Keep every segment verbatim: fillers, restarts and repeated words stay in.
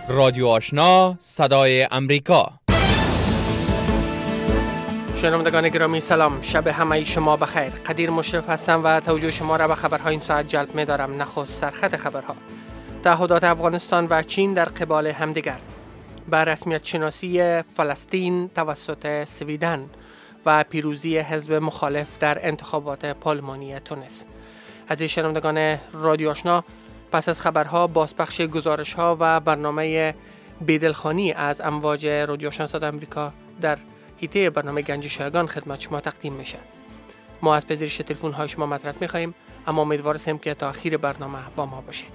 رادیو آشنا صدای امریکا. شنوندگان گرامی سلام، شب همه شما بخیر. قدیر مشرف هستم و توجه شما را به خبرهای این ساعت جلب می دارم. نخست سرخط خبرها: تعهدات افغانستان و چین در قبال همدیگر، به رسمیت شناسی فلسطین توسط سویدن و پیروزی حزب مخالف در انتخابات پارلمانی تونس. از شنوندگان رادیو آشنا، پس از خبرها بازپخش گزارش‌ها و برنامه بیدلخانی از امواج رادیو آشنا صدای آمریکا در حیطه برنامه گنج شایگان خدمت شما تقدیم میشه. ما از پذیرش تلفن های شما مدارت میخواییم، اما امیدوار هستیم که تا آخر برنامه با ما باشید.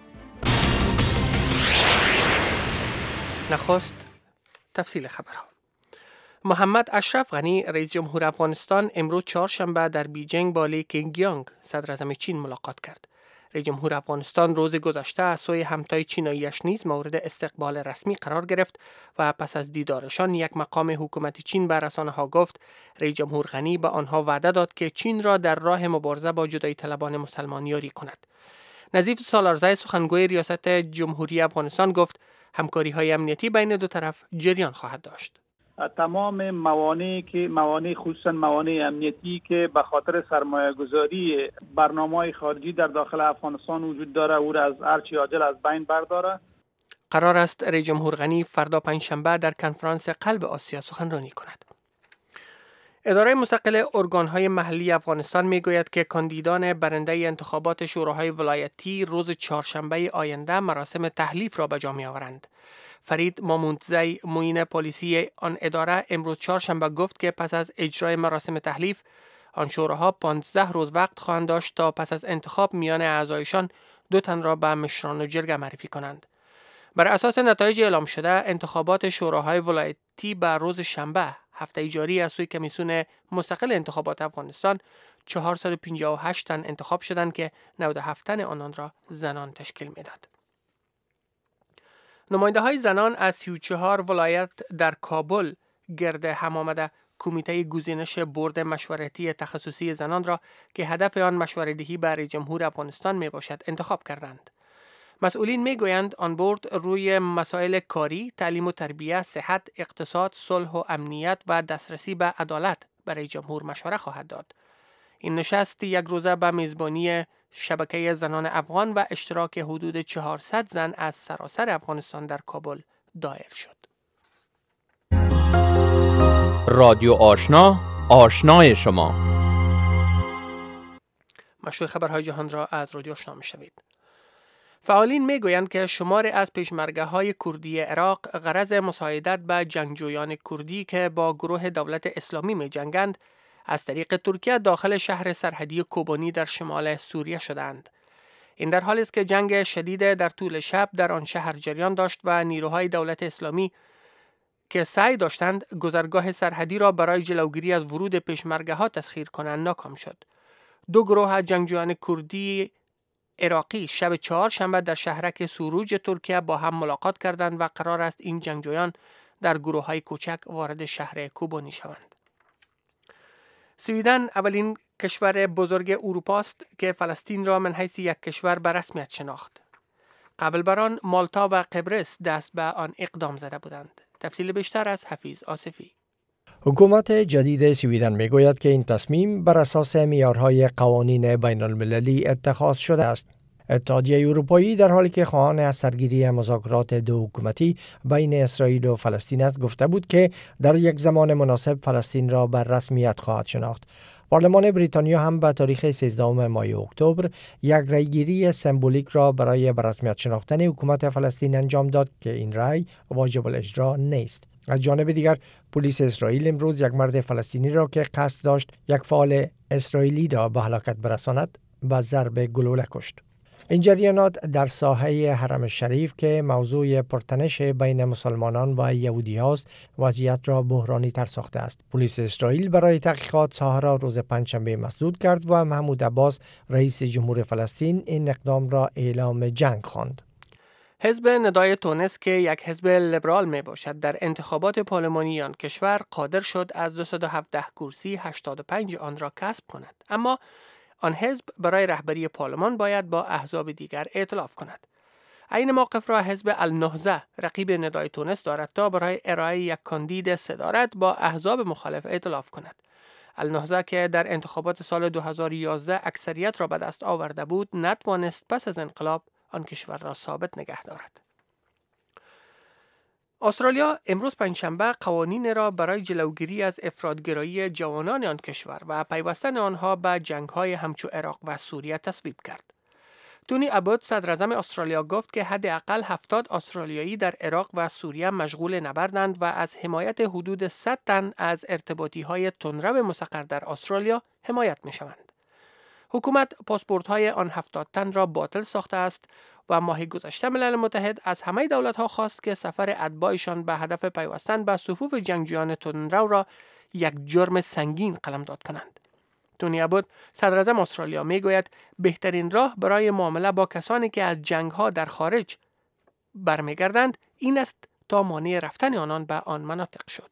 نخست تفصیل خبرها. محمد اشرف غنی رئیس جمهور افغانستان امروز چهارشنبه در بیجینگ با لی کنگ یانگ صدر اعظم چین ملاقات کرد. رئیس جمهور افغانستان روز گذشته از سوی همتای چیناییش نیز مورد استقبال رسمی قرار گرفت و پس از دیدارشان یک مقام حکومت چین به رسانه‌ها گفت رئیس جمهور غنی به آنها وعده داد که چین را در راه مبارزه با جدایی طلبان مسلمان یاری کند. نظیف سالارزی سخنگوی ریاست جمهوری افغانستان گفت همکاری‌های امنیتی بین دو طرف جریان خواهد داشت. تمام موانعی که موانع خصوصا موانع امنیتی که به خاطر سرمایه گذاری برنامه‌های خارجی در داخل افغانستان وجود داره او را از هرچی عاجل از بین برداره. قرار است رئیس جمهور غنی فردا پنجشنبه در کنفرانس قلب آسیا سخنرانی کند. اداره مستقل ارگان‌های محلی افغانستان میگوید که کاندیدان برنده انتخابات شوراهای ولایتی روز چهارشنبه آینده مراسم تحلیف را به جا می‌آورند. فرید مامونتزی معین پلیسی آن اداره امروز چهارشنبه گفت که پس از اجرای مراسم تحلیف آن شوراها پانزده روز وقت خواهند داشت تا پس از انتخاب میان اعضایشان دو تن را به مشران جرگه معرفی کنند. بر اساس نتایج اعلام شده انتخابات شوراهای ولایتی به روز شنبه هفته جاری از سوی کمیسیون مستقل انتخابات افغانستان چهارصد و پنجاه و هشت تن انتخاب شدند که نود و هفت تن آنان را زنان تشکیل میداد. نماینده های زنان از سی و چهار ولایت در کابل گرد هم آمده کمیته گزینش بورد مشورتی تخصصی زنان را که هدف آن مشوره‌دهی به رئیس جمهور افغانستان می باشد انتخاب کردند. مسئولین می گویند آن بورد روی مسائل کاری، تعلیم و تربیت، صحت، اقتصاد، صلح و امنیت و دسترسی به عدالت برای جمهور مشوره خواهد داد. این نشست یک روزه به میزبانی شبکه زنان افغان و اشتراک حدود چهارصد زن از سراسر افغانستان در کابل دایر شد. رادیو آشنا، آشنای شما. مشروع خبرهای جهان را از رادیو آشنا میشنوید. فعالین میگویند که شماری از پیشمرگه های کردی عراق غرض مساعدت به جنگجویان کردی که با گروه دولت اسلامی می جنگند از طریق ترکیه داخل شهر سرحدی کوبانی در شمال سوریه شدند. این در حالی است که جنگ شدید در طول شب در آن شهر جریان داشت و نیروهای دولت اسلامی که سعی داشتند گذرگاه سرحدی را برای جلوگیری از ورود پیشمرگه ها تسخیر کنند ناکام شد. دو گروه جنگجویان کردی عراقی شب چهارشنبه در شهرک سروج ترکیه با هم ملاقات کردند و قرار است این جنگجویان در گروه های کوچک وارد شهر کوبانی شوند. سویدن اولین کشور بزرگ اروپا است که فلسطین را من حیث یک کشور به رسمیت شناخت. قبل بر آن مالتا و قبرس دست به آن اقدام زده بودند. تفصیل بیشتر از حفیظ آصفی. حکومت جدید سویدن میگوید که این تصمیم بر اساس معیارهای قوانین بین المللی اتخاذ شده است. اتحادیه اروپایی در حالی که خواهان از سرگیری مذاکرات دو حکومتی بین اسرائیل و فلسطین است گفته بود که در یک زمان مناسب فلسطین را بر رسمیت خواهد شناخت. پارلمان بریتانیا هم به تاریخ سیزدهم ماه اکتبر یک رأیگیری سمبولیک را برای بر رسمیت شناختن حکومت فلسطین انجام داد که این رأی واجب الاجرا نیست. از جانب دیگر پلیس اسرائیل امروز یک مرد فلسطینی را که قصد داشت یک فعال اسرائیلی را به هلاکت برساند به ضرب گلوله کشت. این جریانات در ساحه حرم شریف که موضوع پرتنش بین مسلمانان و یهودی هاست وضعیت را بحرانی تر ساخته است. پلیس اسرائیل برای تحقیقات ساحه را روز پنجشنبه مسدود کرد و محمود عباس رئیس جمهور فلسطین این اقدام را اعلام جنگ خواند. حزب ندای تونس که یک حزب لیبرال می باشد در انتخابات پارلمانی آن کشور قادر شد از دویست و هفده کرسی هشتاد و پنج آن را کسب کند، اما آن حزب برای رهبری پارلمان باید با احزاب دیگر ائتلاف کند. این موقف را حزب النهضه رقیب ندای تونس دارد تا برای ارائه یک کاندید صدارت با احزاب مخالف ائتلاف کند. النهضه که در انتخابات سال دو هزار و یازده اکثریت را به دست آورده بود، نتوانست پس از انقلاب آن کشور را ثابت نگه دارد. استرالیا امروز پنجشنبه قوانین را برای جلوگیری از افراطگرایی جوانان آن کشور و پیوستن آنها به جنگ‌های همچو عراق و سوریه تصویب کرد. تونی ابوت صدراعظم استرالیا گفت که حداقل هفتاد استرالیایی در عراق و سوریه مشغول نبردند و از حمایت حدود صد تن از ارتباطی‌های تندرو مستقر در استرالیا حمایت می‌شوند. حکومت پاسپورت‌های آن هفتاد تن را باطل ساخته است و ماه گذشته ملل متحد از همه دولت‌ها خواست که سفر اتباعشان به هدف پیوستن به صفوف جنگجویان تندرو را یک جرم سنگین قلمداد کنند. تونی ابوت صدراعظم استرالیا میگوید بهترین راه برای معامله با کسانی که از جنگ‌ها در خارج برمیگردند این است تا مانع رفتن آنان به آن مناطق شد.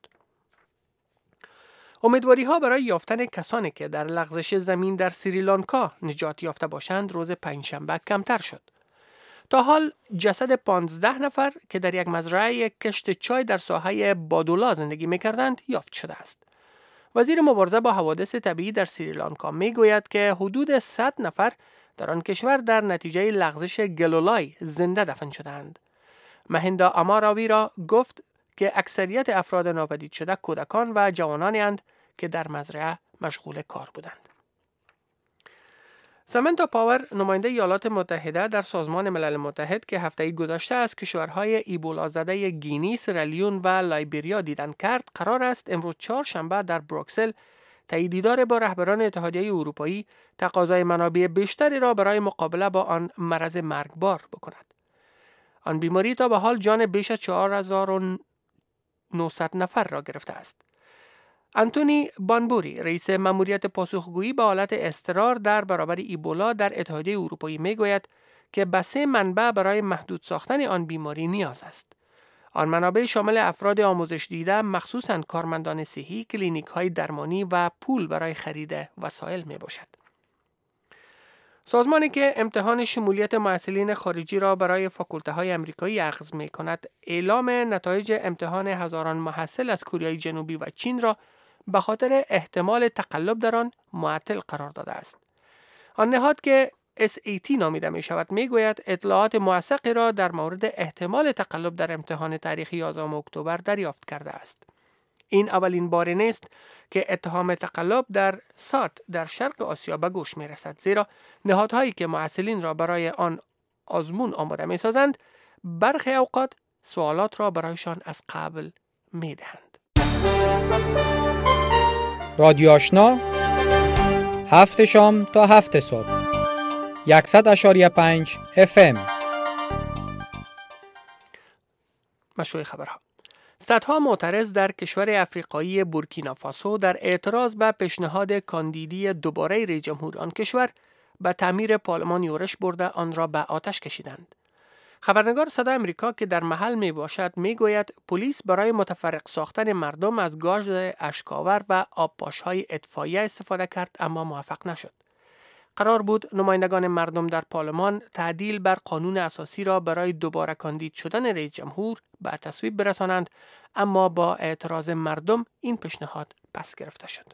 امیدواری ها برای یافتن کسانی که در لغزش زمین در سریلانکا نجات یافته باشند روز پنجشنبه کمتر شد. تا حال جسد پانزده نفر که در یک مزرعه کشت چای در ساحه بادولا زندگی می‌کردند یافت شده است. وزیر مبارزه با حوادث طبیعی در سریلانکا میگوید که حدود صد نفر در آن کشور در نتیجه لغزش گلولای زنده دفن شدند. مهندا اماراوی را گفت که اکثریت افراد ناپدید شده کودکان و جوانانی اند که در مزرعه مشغول کار بودند. سامنتا پاور نماینده ایالات متحده در سازمان ملل متحد که هفته گذشته از کشورهای ایبولا زده گینی، سرلیون و لایبریا دیدن کرد، قرار است امروز چهارشنبه در بروکسل تاییدیدار با رهبران اتحادیه اروپایی تقاضای منابع بیشتری را برای مقابله با آن مرض مرگبار بکند. آن بیماری تا به حال جان بیش از چهار هزار و نهصد نفر را گرفته است. انتونی بانبوری رئیس ماموریت پاسخگویی به حالت اضطرار در برابر ایبولا در اتحادیه اروپایی میگوید که به سه منبع برای محدود ساختن آن بیماری نیاز است. آن منابع شامل افراد آموزش دیده، مخصوصاً کارمندان صحی، کلینیک‌های درمانی و پول برای خرید وسایل می باشد. سازمانی که امتحان شمولیت محصلین خارجی را برای فاکولته‌های آمریکایی اخذ می‌کند، اعلام نتایج امتحان هزاران محصل از کره جنوبی و چین را به خاطر احتمال تقلب در آن معطل قرار داده است. آن نهاد که اس ای تی نامیده می شود می گوید اطلاعات موثقی را در مورد احتمال تقلب در امتحان تاریخ یازدهم اکتبر دریافت کرده است. این اولین بار نیست که اتهام تقلب در سات در شرق آسیا به گوش می رسد، زیرا نهادهایی که محصلین را برای آن آزمون آماده می سازند برخی اوقات سوالات را برایشان از قبل می دهند. رادیو آشنا هفت شام تا هفت صبح صد و پنج اف ام. مشروع خبرها. صدها معترض در کشور افریقایی بورکینافاسو در اعتراض به پیشنهاد کاندیدی دوباره رئیس جمهور آن کشور به تعمیر پارلمان یورش برده آن را به آتش کشیدند. خبرنگار صدای آمریکا که در محل می باشد می گوید پلیس برای متفرق ساختن مردم از گاز اشکاور و آبپاشهای اطفائیه استفاده کرد اما موفق نشد. قرار بود نمایندگان مردم در پارلمان تعدیل بر قانون اساسی را برای دوباره کاندید شدن رئیس جمهور به تصویب برسانند، اما با اعتراض مردم این پیشنهاد پس گرفته شد.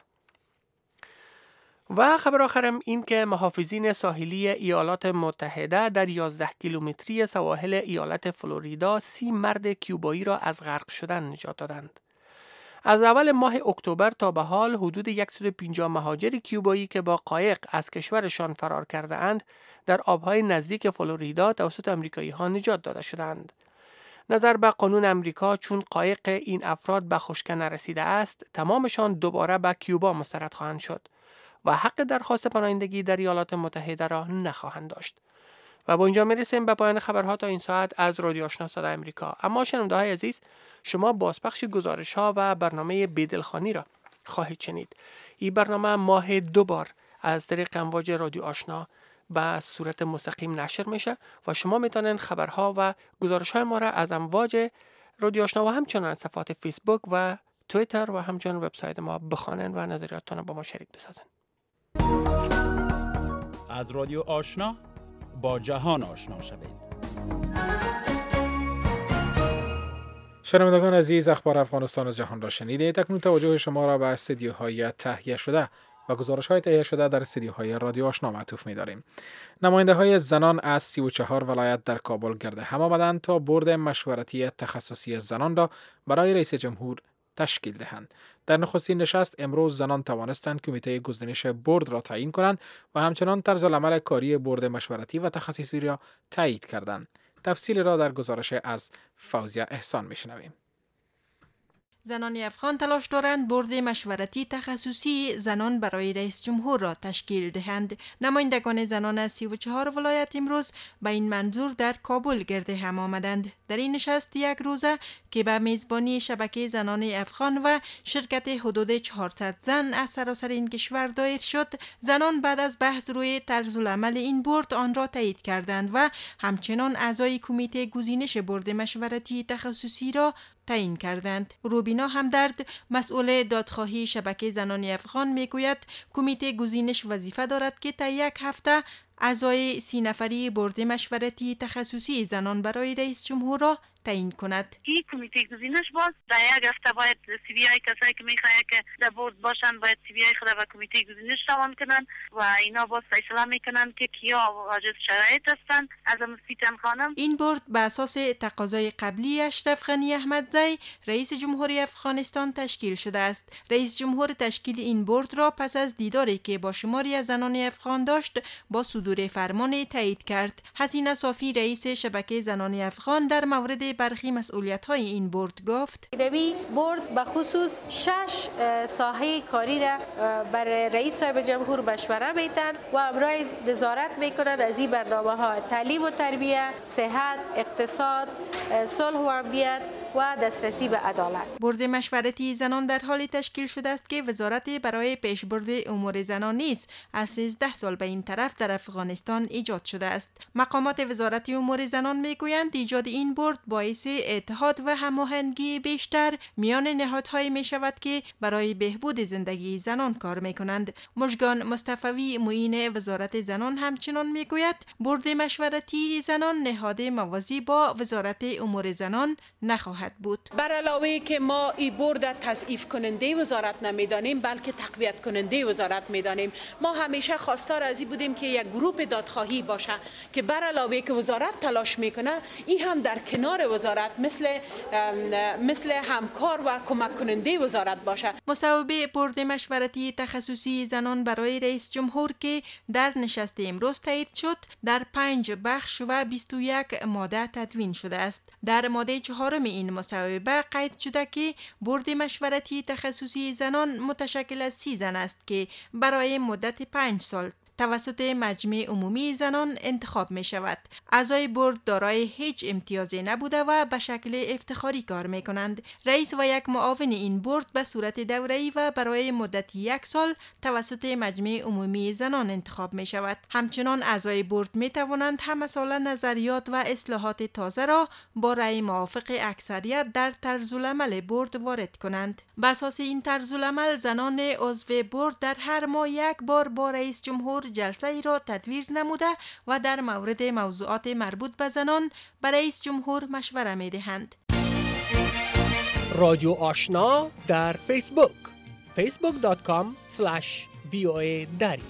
و خبر آخرم این که محافظین ساحلی ایالات متحده در یازده کیلومتری سواحل ایالت فلوریدا سی مرد کیوبایی را از غرق شدن نجات دادند. از اول ماه اکتبر تا به حال حدود صد و پنجاه مهاجر کیوبایی که با قایق از کشورشان فرار کرده اند در آبهای نزدیک فلوریدا توسط آمریکایی ها نجات داده شدند. نظر به قانون آمریکا چون قایق این افراد به خشکی نرسیده است، تمامشان دوباره به کیوبا مسترد خواهند شد و حق درخواست پناهندگی در ایالات متحده را نخواهند داشت. و با اینجا میرسیم به پایان خبرها تا این ساعت از رادیو آشنا صدای آمریکا. اما شنونده‌های عزیز، شما بازپخش گزارش‌ها و برنامه بیدلخانی را خواهید شنید. این برنامه ماه دو بار از طریق امواج رادیو آشنا به صورت مستقیم نشر میشه و شما میتونید خبرها و گزارش‌های ما را از امواج رادیو آشنا و همچنین صفحات فیسبوک و توییتر و همچنین وبسایت ما بخوانید و نظریاتتان را با ما شریک بسازید. از رادیو آشنا با جهان آشنا شوید. شنوندگان عزیز، اخبار افغانستان و جهان را شنیدید. اکنون توجه شما را به استدیوهای تهیه شده و گزارش‌های تهیه شده در استدیوهای رادیو آشنا معطوف می‌داریم. نماینده‌های زنان از سی و چهار ولایت در کابل گرد هم آمدند تا بورد مشورتی تخصصی زنان را برای رئیس جمهور تشکیل دهند. در نخستین نشست امروز زنان توانستند کمیته گزینش بورد را تعیین کنند و همچنان طرز العمل کاری بورد مشورتی و تخصصی را تایید کردند. تفصیل را در گزارش از فوزیه احسان میشنویم. زنان افغان تلاش دارند بورد مشورتی تخصصی زنان برای رئیس جمهور را تشکیل دهند. نمایندگان زنان از سی و چهار ولایت امروز به این منظور در کابل گرد هم آمدند. در این نشست یک روزه که به میزبانی شبکه زنان افغان و شرکت حدود چهارصد زن از سراسر این کشور دایر شد، زنان بعد از بحث روی طرز العمل این بورد آن را تایید کردند و همچنان اعضای کمیته گزینش بورد مشورتی تخصصی را تعیین کردند. روبینا همدرد، مسئول دادخواهی شبکه زنان افغان، میگوید کمیته گزینش وظیفه دارد که تا یک هفته اعضای سی نفری بورد مشورتی تخصصی زنان برای رئیس جمهور را تعیین کند. این کمیته گزینش باز در یک هفته باید سی وی آی کسایی که میخواهند که در بورد باشند باید سی وی آی خود و کمیته گزینش روان کنند و اینا باز فیصله میکنند که کیا واجد شرایط هستند. از مفتیتن خانم، این بورد به اساس تقاضای قبلی اشرف غنی احمدزی رئیس جمهوری افغانستان تشکیل شده است. رئیس جمهور تشکیل این بورد را پس از دیداری که با شماری از زنان افغان داشت با صدور فرمان تایید کرد. حسینه صافی، رئیس شبکه زنان افغان، در مورد برخی مسئولیت‌های این بورد گفت: روی بورد به خصوص شش ساحه کاری را بر رئیس صاحب جمهور مشوره میدن و امرای نظارت میکنن از این برنامه‌ها: تعلیم و تربیت، صحت، اقتصاد، صلح و امنیت و دسترسی به عدالت. بورد مشورتی زنان در حال تشکیل شده است که وزارت برای پیشبرد امور زنان نیز از سیزده سال به این طرف در افغانستان ایجاد شده است. مقامات وزارت امور زنان میگویند ایجاد این بورد باعث اتحاد و هماهنگی بیشتر میان نهادهایی می شود که برای بهبود زندگی زنان کار می کنند. مژگان مصطفی، معین وزارت زنان، همچنان میگوید بورد مشورتی زنان نهاد موازی با وزارت امور زنان نخواهد بود. بر علاوه که ما این بورد تضعیف کننده وزارت نمیدانیم بلکه تقویت کننده وزارت میدانیم. ما همیشه خواستار از این بودیم که یک گروه دادخواهی باشه که بر علاوه که وزارت تلاش میکنه این هم در کنار وزارت مثل مثل همکار و کمک کننده وزارت باشه. مصوبه بورد مشورتی تخصصی زنان برای رئیس جمهور که در نشست امروز تایید شد در پنج بخش و بیست و یک ماده تدوین شده است. در ماده چهارم این مصوبه قید شده که بورد مشورتی تخصصی زنان متشکل از سی زن است که برای مدت پنج سال توسط مجمع عمومی زنان انتخاب می شود. اعضای بورد دارای هیچ امتیازی نبوده و به شکل افتخاری کار می کنند. رئیس و یک معاون این بورد به صورت دوره‌ای و برای مدت یک سال توسط مجمع عمومی زنان انتخاب می شود. همچنان اعضای بورد می توانند هم مسائل نظریات و اصلاحات تازه را با رأی موافق اکثریت در طرزالعمل بورد وارد کنند. بر اساس این طرزالعمل زنان عضو بورد در هر ماه یک بار با رئیس جمهور جلسه ای را تدویر نموده و در مورد موضوعات مربوط به زنان به رئیس جمهور مشوره می دهند. رادیو آشنا در فیسبوک فیسبوک دات کام اسلش وی او ای دری.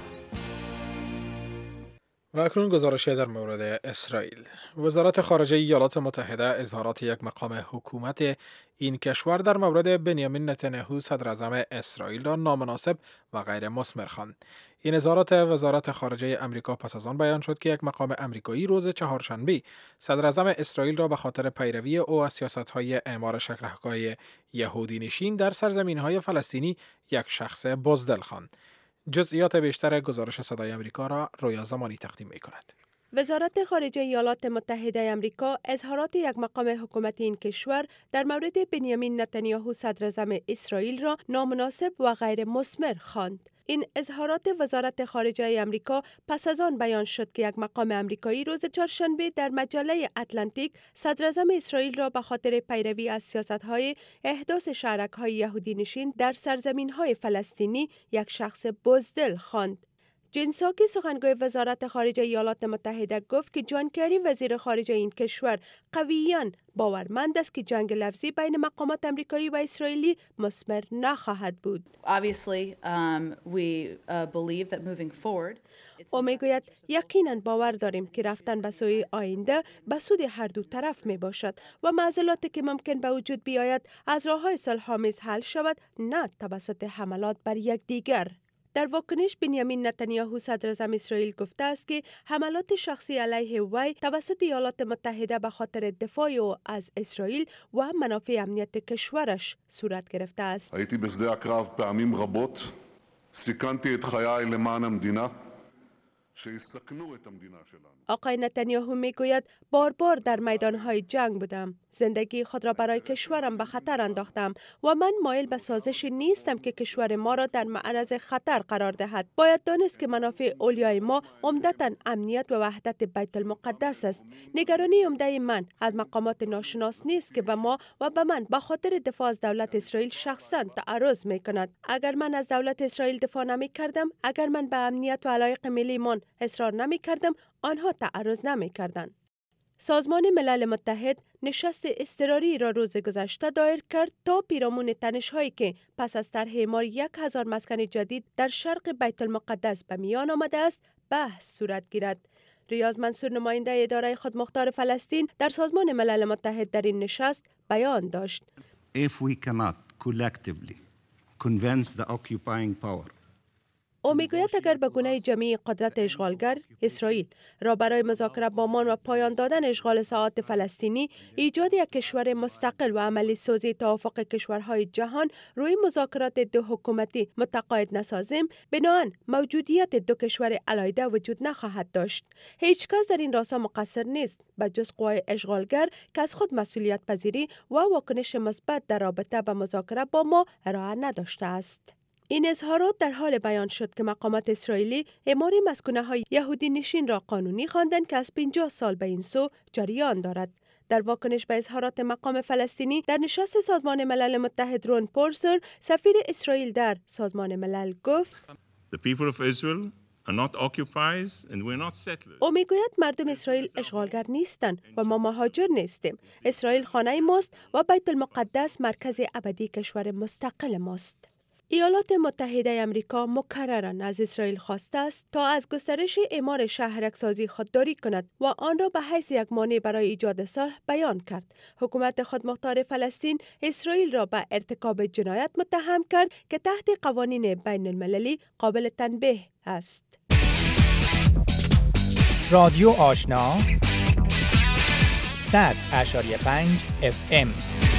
و اکنون گزارشی در مورد اسرائیل. وزارت خارجه ایالات متحده اظهارات یک مقام حکومت این کشور در مورد بنیامین نتانیاهو صدر اعظم اسرائیل را نامناسب و غیر مثمر خواند. این اظهارات وزارت خارجه امریکا پس از آن بیان شد که یک مقام امریکایی روز چهارشنبه صدر اعظم اسرائیل را به خاطر پیروی او از سیاست‌های اعمار شهرک‌های یهودی نشین در سرزمین‌های فلسطینی یک شخص بزدل خواند. جزئیات بیشتر گزارش صدای امریکا را رویا زمانی تقدیم می‌کند. وزارت خارجه ایالات متحده آمریکا اظهارات یک مقام حکومت این کشور در مورد بنیامین نتانیاهو صدر اعظم اسرائیل را نامناسب و غیر مثمر خواند. این اظهارات وزارت خارجه آمریکا پس از آن بیان شد که یک مقام آمریکایی روز چهارشنبه در مجله اتلانتیک صدر اعظم اسرائیل را به خاطر پیروی از سیاست‌های احداث شهرک‌های یهودی نشین در سرزمین‌های فلسطینی یک شخص بزدل خواند. جین ساکی سخنگوی وزارت خارجه ایالات متحده گفت که جان کری وزیر خارجه این کشور قویاً باورمند است که جنگ لفظی بین مقامات امریکایی و اسرائیلی مثمر نخواهد بود. Obviously, um, we uh, believe that moving forward او میگوید یقیناً باور داریم که رفتن به سوی آینده به سود هر دو طرف می باشد و معضلاتی که ممکن به وجود بیاید از راه‌های صلح‌آمیز حل شود، نه توسط حملات بر یکدیگر. در واکنش بنیامین نتانیاهو صدر اعظم اسرائیل گفته است که حملات شخصی علیه وی توسط ایالات متحده به خاطر دفاع او از اسرائیل و منافع امنیت کشورش صورت گرفته است. הייתי בשדה הקרב פעמים רבות, סיכנתי את חיי למען המדינה. آقای نتانیاهو میگوید بار بار در میدانهای جنگ بودم. زندگی خود را برای کشورم به خطر انداختم و من مایل به سازشی نیستم که کشور ما را در معرض خطر قرار دهد. باید دانست که منافع اولیای ما عمدتاً امنیت و وحدت بیت المقدس است. نگرانی عمده من از مقامات ناشناس نیست که به ما و به من به خاطر دفاع از دولت اسرائیل شخصاً تعرض می کند. اگر من از دولت اسرائیل دفاع نمی کردم، اگر من به امنیت و علایق ملی من اصرار نمی کردم، آنها تعرض نمی کردند. سازمان ملل متحد نشست اضطراری را روز گذشته دایر کرد تا پیرامون تنش‌هایی که پس از طرح اعمار یک هزار مسکن جدید در شرق بیت المقدس به میان آمده است بحث صورت گیرد. ریاض منصور نماینده اداره خودمختار فلسطین در سازمان ملل متحد در این نشست بیان داشت. If we cannot collectively convince the occupying power او میگوید اگر به گونه جمعی قدرت اشغالگر اسرائیل را برای مذاکره با مان و پایان دادن اشغال ساحات فلسطینی، ایجاد یک کشور مستقل و عملی سازی توافق کشورهای جهان روی مذاکرات دو حکومتی متقاعد نسازیم، بنابراین موجودیت دو کشور علیحده وجود نخواهد داشت. هیچ کس در این راستا مقصر نیست به جز قوای اشغالگر که از خود مسئولیت پذیری و واکنش مثبت در رابطه با مذاکره با ما ارائه نداشته است. این اظهارات در حال بیان شد که مقامات اسرائیلی اعمار مسکونه های یهودی نشین را قانونی خواندند که از پنجاه سال به این سو جریان دارد. در واکنش به اظهارات مقام فلسطینی در نشست سازمان ملل متحد رون پورسر، سفیر اسرائیل در سازمان ملل گفت The people of Israel are not occupiers and we're not settlers. او میگوید مردم اسرائیل اشغالگر نیستند و ما مهاجر نیستیم. اسرائیل خانه ماست و بیت المقدس مرکز ابدی کشور مستقل ماست. ایالات متحده امریکا مکرراً از اسرائیل خواسته است تا از گسترش اعمار شهرک‌سازی خودداری کند و آن را به حیث یک مانع برای ایجاد صلح بیان کرد. حکومت خودمختار فلسطین اسرائیل را به ارتکاب جنایت متهم کرد که تحت قوانین بین المللی قابل تنبیه است. رادیو آشنا صد اشاری پنج اف ام.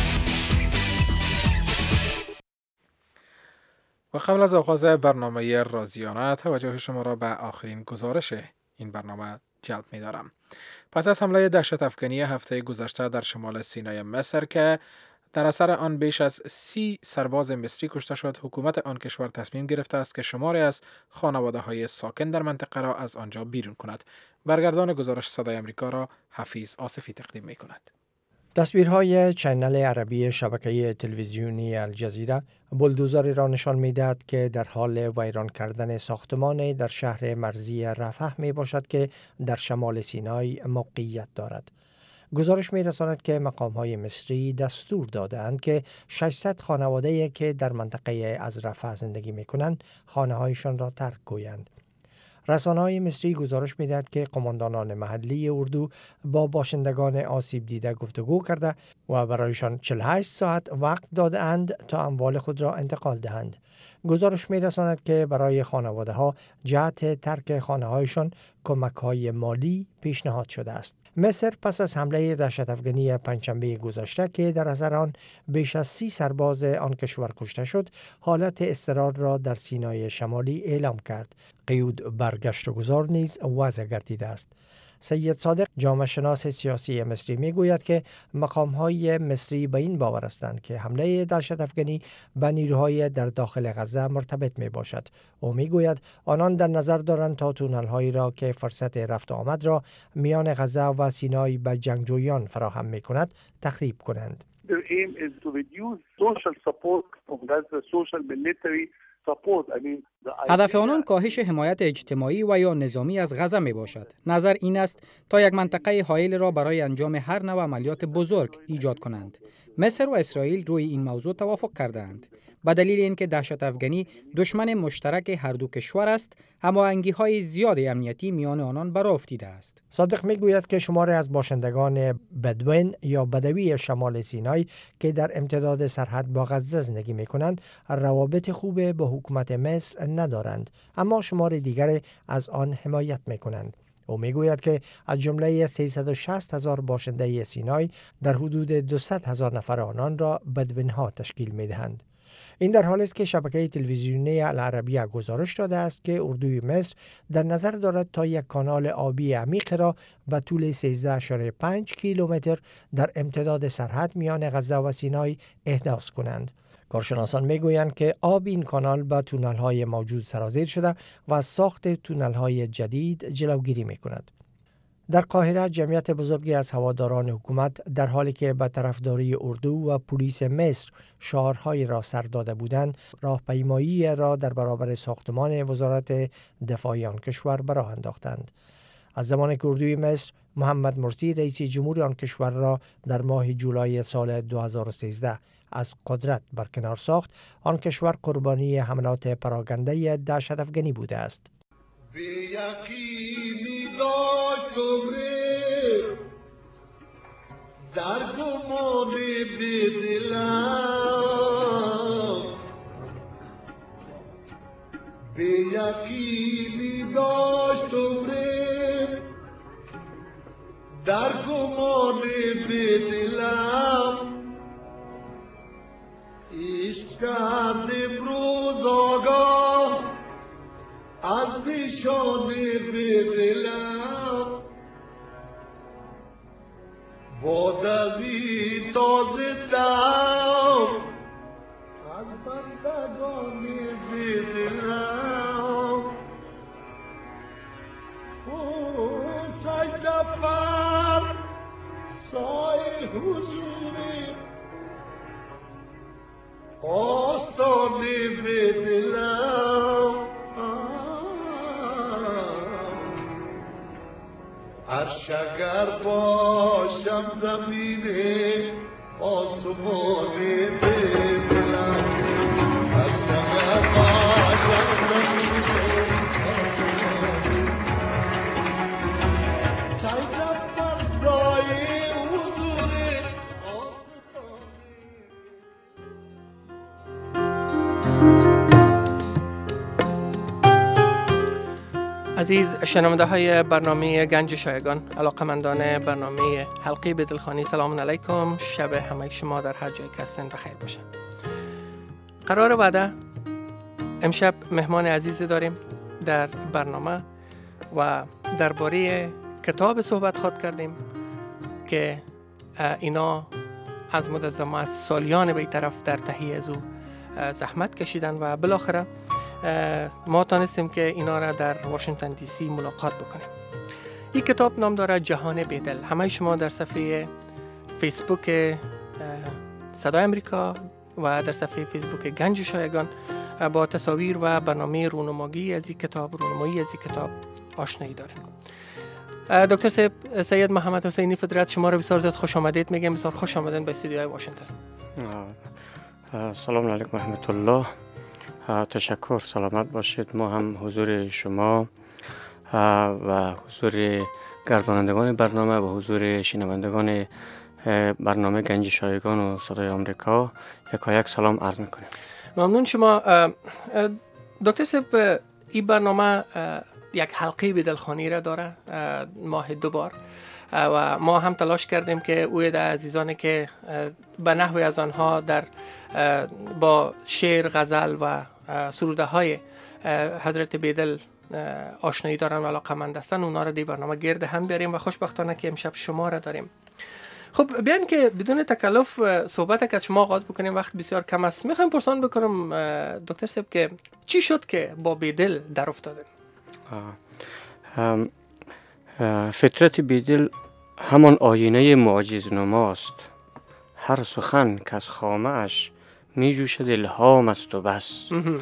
و قبل از آغاز برنامه رازیانه توجه شما را به آخرین گزارش این برنامه جلب می دارم. پس از حمله دهشت افغانی هفته گذشته در شمال سینای مصر که در اثر آن بیش از سی سرباز مصری کشته شد، حکومت آن کشور تصمیم گرفته است که شماری از خانواده های ساکن در منطقه را از آنجا بیرون کند. برگردان گزارش صدای امریکا را حفیظ آصفی تقدیم می کند. تصویرهای چینل عربی شبکه تلویزیونی الجزیره بولدوزری را نشان می‌دهد که در حال ویران کردن ساختمان در شهر مرزی رفح می باشد که در شمال سینای موقعیت دارد. گزارش می‌رساند که مقام‌های مصری دستور دادند که ششصد خانواده که در منطقه از رفح زندگی می‌کنند خانه‌هایشان را ترک کنند. رسانه‌های مصری گزارش می‌دهد که قماندانان محلی اردو با باشندگان آسیب دیده گفتگو کرده و برایشان چهل و هشت ساعت وقت داده‌اند تا اموال خود را انتقال دهند. گزارش می‌رساند که برای خانواده‌ها جهت ترک خانه‌هایشان کمک‌های مالی پیشنهاد شده است. مصر پس از حمله دهشت افغانی پنجشنبه گذشته که در اثر آن بیش از سی سرباز آن کشور کشته شد، حالت اضطرار را در سینای شمالی اعلام کرد. قیود برگشت و گذار نیز وضع گردیده است. سید صادق جامعه شناس سیاسی مصری میگوید که مقام‌های مصری به این باور هستند که حمله دهشت افغانی به نیروهای در داخل غزه مرتبط می باشد. او میگوید آنان در نظر دارند تا تونل‌هایی را که فرصت رفت و آمد را میان غزه و سینای به جنگجویان فراهم می‌کند تخریب کنند. Their aim is to reduce social support from Gaza, social military support. I mean, هدف آنان کاهش حمایت اجتماعی و یا نظامی از غزه می باشد. نظر این است تا یک منطقه حائل را برای انجام هر نوع عملیات بزرگ ایجاد کنند. مصر و اسرائیل روی این موضوع توافق کردند. به دلیل اینکه دهشت افغانی دشمن مشترک هر دو کشور است، هماهنگی‌های زیاد امنیتی میان آنان برافتیده است. صادق میگوید که شماری از باشندگان بدوین یا بدوی شمال سینای که در امتداد سرحد با غزه زندگی میکنند روابط خوب با حکومت مصر ندارند، اما شمار دیگر از آن حمایت میکنند. او میگوید که از جمله سیصد و شصت هزار باشنده سینای در حدود دویست هزار نفر آنان را بدوین ها تشکیل میدهند. این در حالی است که شبکه تلویزیونی العربیه گزارش داده است که اردوی مصر در نظر دارد تا یک کانال آبی عمیق را به طول سیزده ممیز پنج کیلومتر در امتداد سرحد میان غزه و سینای احداث کنند. کارشناسان میگویند که آب این کانال به تونل‌های موجود سرازیر شده و از ساخت تونل‌های جدید جلوگیری میکند. در قاهره جمعیت بزرگی از هواداران حکومت در حالی که به طرفداری اردو و پلیس مصر شعارهای را سر داده بودند، راهپیمایی را در برابر ساختمان وزارت دفاع آن کشور به راه انداختند. از زمان که اردوی مصر محمد مرسی رئیس جمهور آن کشور را در ماه جولای سال دو هزار و سیزده از قدرت برکنار ساخت، آن کشور قربانی حملات پراکنده دهشت افغانی بوده است. به یقینی داشتم ره در گمان به دلم، به یقینی داشتم ره در گمان به دلم، عشق کرد امروز آگاه از نشان به دلم، باد از این تازه دم از بندگان به دلم، او سجده پر سای حضوری آستانه به دلم، عرش اگر باشم زمینه آسمانه به دلم، عرش اگر باشم زمینه آسمانه، سجده فرسای حضور عزیز شنونده های برنامه گنج شایگان، علاقمندان برنامه حلقه به دلخانی، سلام علیکم. شب همه شما در هر جای که هستین بخیر باشه. قرار وعده امشب مهمان عزیزی داریم در برنامه و درباره کتاب صحبت خواهد کردیم که اینا از مدت زمان سالیان به طرف در تهیه از او زحمت کشیدن و بالاخره ما تانستیم که اینا را در واشنگتن دی سی ملاقات بکنیم. این کتاب نام داره جهان بیدل. همه شما در صفحه فیسبوک صدای امریکا و در صفحه فیسبوک گنج شایگان با تصاویر و برنامه رونمایی از این کتاب رونمایی از این کتاب آشنایی داریم. دکتر سید سید محمد حسینی فدرت، شما را بسیار زیاد خوش آمدید میگم. بسیار خوش آمدین به استودیوی واشنگتن. سلام علیکم رحمت الله. تشکر، سلامت باشید. ما هم حضور شما و حضور گردانندگان برنامه و حضور شنوندگان برنامه گنج شایگان و صدای آمریکا یکایک سلام عرض میکنیم. ممنون شما دکتر صاحب. این برنامه یک حلقه به دلخوانی را داره، ماه دو بار، و ما هم تلاش کردیم که اوی در عزیزانی که به نحوی از آنها در با شعر، غزل و سروده های حضرت بیدل آشنایی دارن و علاقه‌مند هستن، اونا را در برنامه گرد هم بیاریم و خوشبختانه که امشب شما را داریم. خب بیان که بدون تکلف صحبت که شما آغاز بکنیم، وقت بسیار کم است. میخوایم پرسان بکنم دکتر صاحب که چی شد که با بیدل در افتادن؟ فطرت بیدل همان آینه معجزنماست، هر سخن که از خامه اش می جوشد الهام است و بس.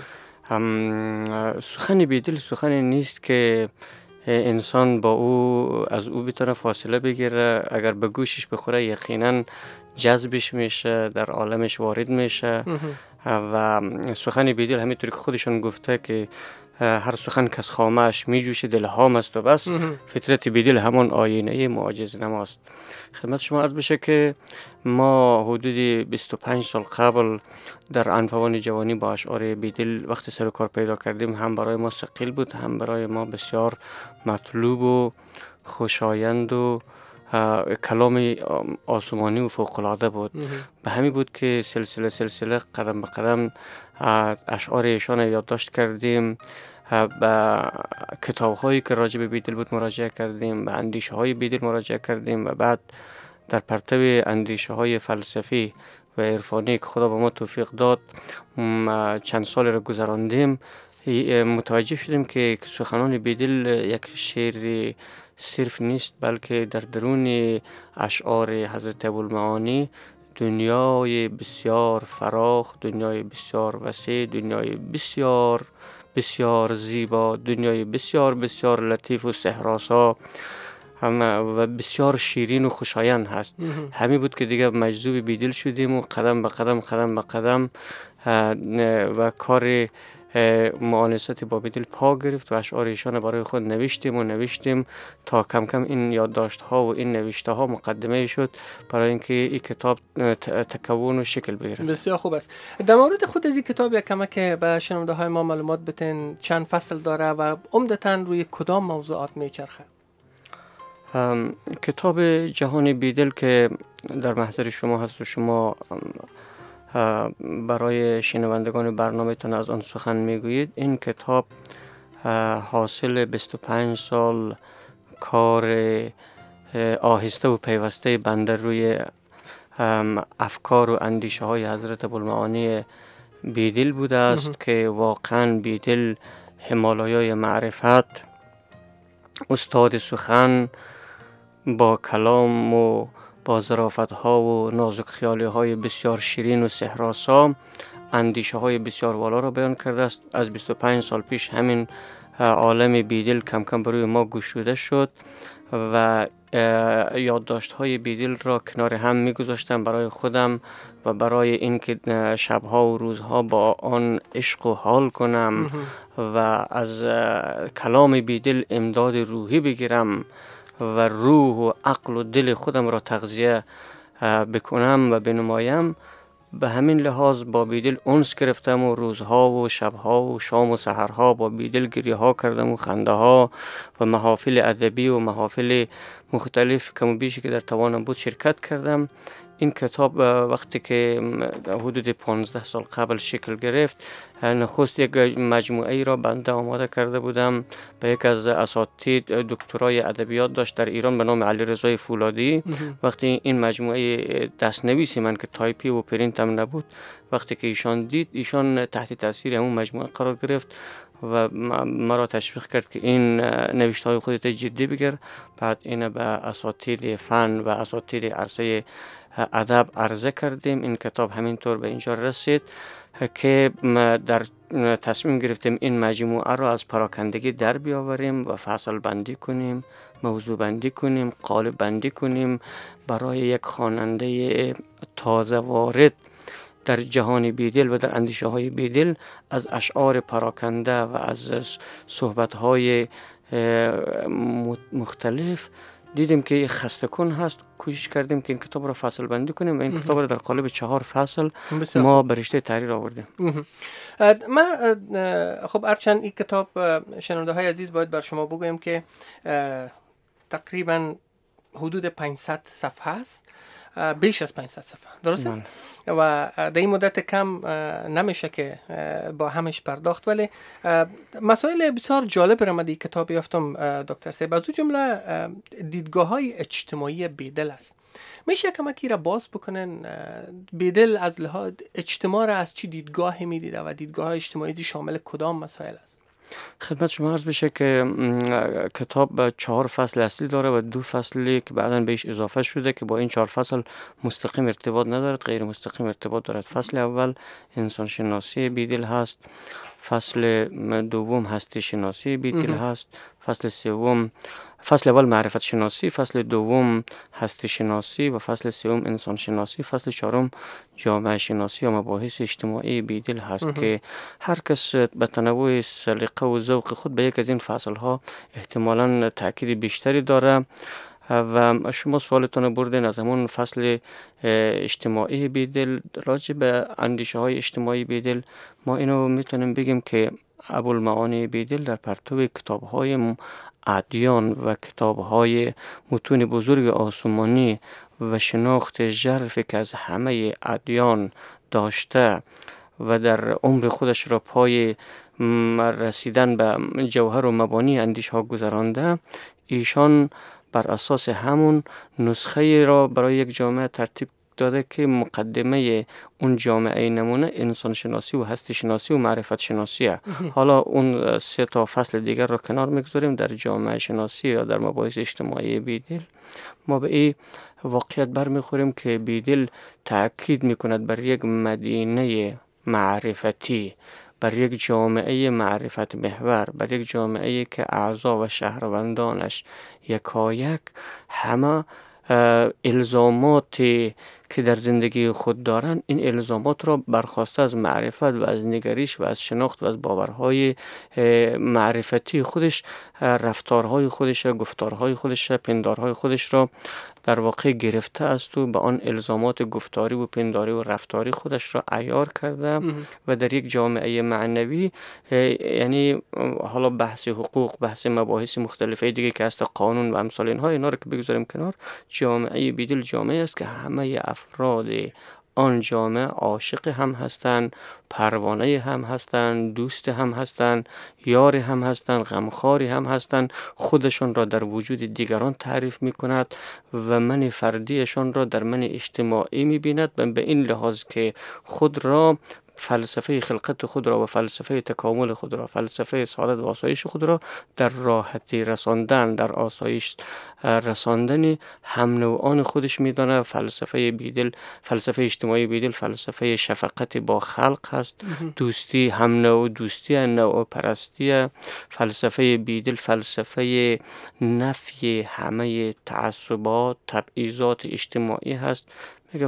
سخن بیدل سخن نیست که انسان با او از او بتونه فاصله بگیره. اگر به گوشش بخوره یقینا جذبش میشه، در عالمش وارد میشه. و سخن بیدل همینطور که خودشون گفته که هر سخن کس خامهش میجوشه دلها مست و بس. فطرت بیدل همون آینه معجز نماست. خدمت شما عرض بشه که ما حدود بیست و پنج سال قبل در عنفوان جوانی با اشعار بیدل وقتی سر کار پیدا کردیم، هم برای ما ثقیل بود، هم برای ما بسیار مطلوب و خوشایند و کلام آسمانی و فوق‌العاده بود. به همین بود که سلسله سلسله قدم به قدم اشعار ایشان یادداشت کردیم، به کتاب هایی که راجع به بیدل بود مراجعه کردیم، به اندیشه های بیدل مراجعه کردیم و بعد در پرتو اندیشه های فلسفی و عرفانی که خدا به ما توفیق داد چند سال را گذراندیم، متوجه شدیم که سخنان بیدل یک شعر صرف نیست، بلکه در درون اشعار حضرت ابوالمعانی دنیای بسیار فراخ، دنیای بسیار وسیع، دنیای بسیار بسیار زیبا، دنیای بسیار بسیار لطیف و سحرآسا و بسیار شیرین و خوشایند هست. همین بود که دیگه مجذوب بیدل شدیم و قدم به قدم قدم به قدم و کار معانست با بیدل پا گرفت و اشعار ایشان برای خود نوشتیم و نوشتیم تا کم کم این یادداشت ها و این نوشته ها مقدمه شد برای اینکه این کتاب تکون و شکل بگیره. بسیار خوب است. در مورد خود از این کتاب یک کمک به شنونده های ما معلومات بتین، چند فصل داره و عمدتاً روی کدام موضوعات میچرخه؟ کتاب جهان بیدل که در محضر شما هست و شما برای شنوندگان برنامه تان از آن سخن میگویید، این کتاب حاصل بیست و پنج سال کار آهسته و پیوسته بنده روی افکار و اندیشه های حضرت ابوالمعانی بیدل بوده است که واقعا بیدل همالایای معرفت، استاد سخن، با کلام و با ظرافت ها و نازک خیالی های بسیار شیرین و سحرآسا اندیشه های بسیار والا را بیان کرده است. از بیست و پنج سال پیش همین عالم بیدل کم کم بروی ما گشوده شد و یادداشت های بیدل را کنار هم می گذاشتم برای خودم و برای اینکه شبها و روزها با آن عشق و حال کنم و از کلام بیدل امداد روحی بگیرم و روح و عقل و دل خودم را تغذیه بکنم و بنمایم. به همین لحاظ با بیدل انس گرفتم و روزها و شبها و شام و سحرها با بیدل گریه ها کردم و خنده ها و محافل ادبی و محافل مختلف کم و بیشی که در توانم بود شرکت کردم. این کتاب وقتی که حدود پانزده سال قبل شکل گرفت، نخست یک مجموعه ای را بنده آماده کرده بودم به یک از اساتید دکترای ادبیات داشت در ایران به نام علیرضا فولادی. وقتی این مجموعه دستنویسی من که تایپی و پرینت هم نبود، وقتی که ایشان دید، ایشان تحت تاثیر همون مجموعه قرار گرفت و مرا تشویق کرد که این نوشته های خودت جدی بگیر. بعد این به اساتید فن و اساتید عرصه ادب عرضه کردیم. این کتاب همینطور به اینجا رسید که در تصمیم گرفتیم این مجموعه را از پراکندگی در بیاوریم و فصل بندی کنیم، موضوع بندی کنیم، قالب بندی کنیم برای یک خواننده تازه وارد در جهان بیدل و در اندیشه های بیدل از اشعار پراکنده و از صحبت های مختلف دیدیم که خسته کن هست. کوشش کردیم که این کتاب را فصل بندی کنیم و این کتاب را در قالب چهار فصل ما به رشته تحریر آوردیم. ما خب هرچند این کتاب شنونده های عزیز باید بر شما بگویم که تقریبا حدود پانصد صفحه است، بیش از پانصد صفحه، درست است؟ و در این مدت کم نمیشه که با همش پرداخت، ولی مسائل بسیار جالب را من در کتاب یافتم دکتر صاحب. از اون جمله دیدگاه های اجتماعی بیدل است. میشه کمکی را باز بکنن بیدل از لحاظ اجتماع را از چی دیدگاه میدیده و دیدگاه های اجتماعی شامل کدام مسائل است؟ خدمت شما عرض بشه که کتاب چهار فصل اصلی داره و دو فصلی که بعداً بهش اضافه شده که با این چهار فصل مستقیم ارتباط ندارد، غیر مستقیم ارتباط دارد. فصل اول انسان شناسی بیدل هست، فصل دوم هستی شناسی بیدل هست، فصل سوم فصل اول معرفت شناسی، فصل دوم هستی شناسی و فصل سوم انسان شناسی، فصل چهارم جامعه شناسی و مباحث اجتماعی بیدل هست اه. که هر کس به تنوع سلیقه و ذوق خود به یک از این فصل ها احتمالاً تاکید بیشتری داره. و شما سوالتون بردین از همون فصل اجتماعی بیدل، راجع به اندیشه های اجتماعی بیدل ما اینو میتونیم بگیم که ابوالمعانی بیدل در پرتو کتاب های ادیان و کتاب های متون بزرگ آسمانی و شناخت ژرفی که از همه ادیان داشته و در عمر خودش را پای رسیدن به جوهر و مبانی اندیشه ها گذرانده، ایشان بر اساس همون نسخه را برای یک جامعه ترتیب داده که مقدمه اون جامعه نمونه انسان شناسی و هستی شناسی و معرفت شناسیه. حالا اون سه تا فصل دیگر را کنار میگذاریم. در جامعه شناسی یا در مباحث اجتماعی بیدل ما به این واقعیت برمیخوریم که بیدل تأکید میکند بر یک مدینه معرفتی، بر یک جامعه معرفت محور، بر یک جامعه که اعضا و شهروندانش یکایک همه الزاماتی که در زندگی خود دارن، این الزامات را برخواسته از معرفت و از نگریش و از شناخت و از باورهای معرفتی خودش، رفتارهای خودش، گفتارهای خودش، پندارهای خودش را در واقع گرفته است و به آن الزامات گفتاری و پنداری و رفتاری خودش را عیار کرده و در یک جامعه معنوی، یعنی حالا بحث حقوق، بحث مباحث مختلفه دیگه که هست، قانون و امثال اینها، اینا رو که بگذاریم کنار، جامعه بیدل جامعه است که همه افراد آن جامعه عاشق هم هستند، پروانه هم هستند، دوست هم هستند، یار هم هستند، غمخواری هم هستند، خودشون را در وجود دیگران تعریف می کند و من فردیشان را در من اجتماعی می بیند، به این لحاظ که خود را، فلسفه خلقت خود را و فلسفه تکامل خود را، فلسفه سعادت و آسایش خود را در راحتی رساندن، در آسایش رساندن هم نوعان خودش میدانه. فلسفه بیدل، فلسفه اجتماعی بیدل فلسفه شفقت با خلق هست، دوستی، هم نوع دوستی، نوع پرستی. فلسفه بیدل فلسفه نفی همه تعصبات، تبعیضات اجتماعی هست. میگه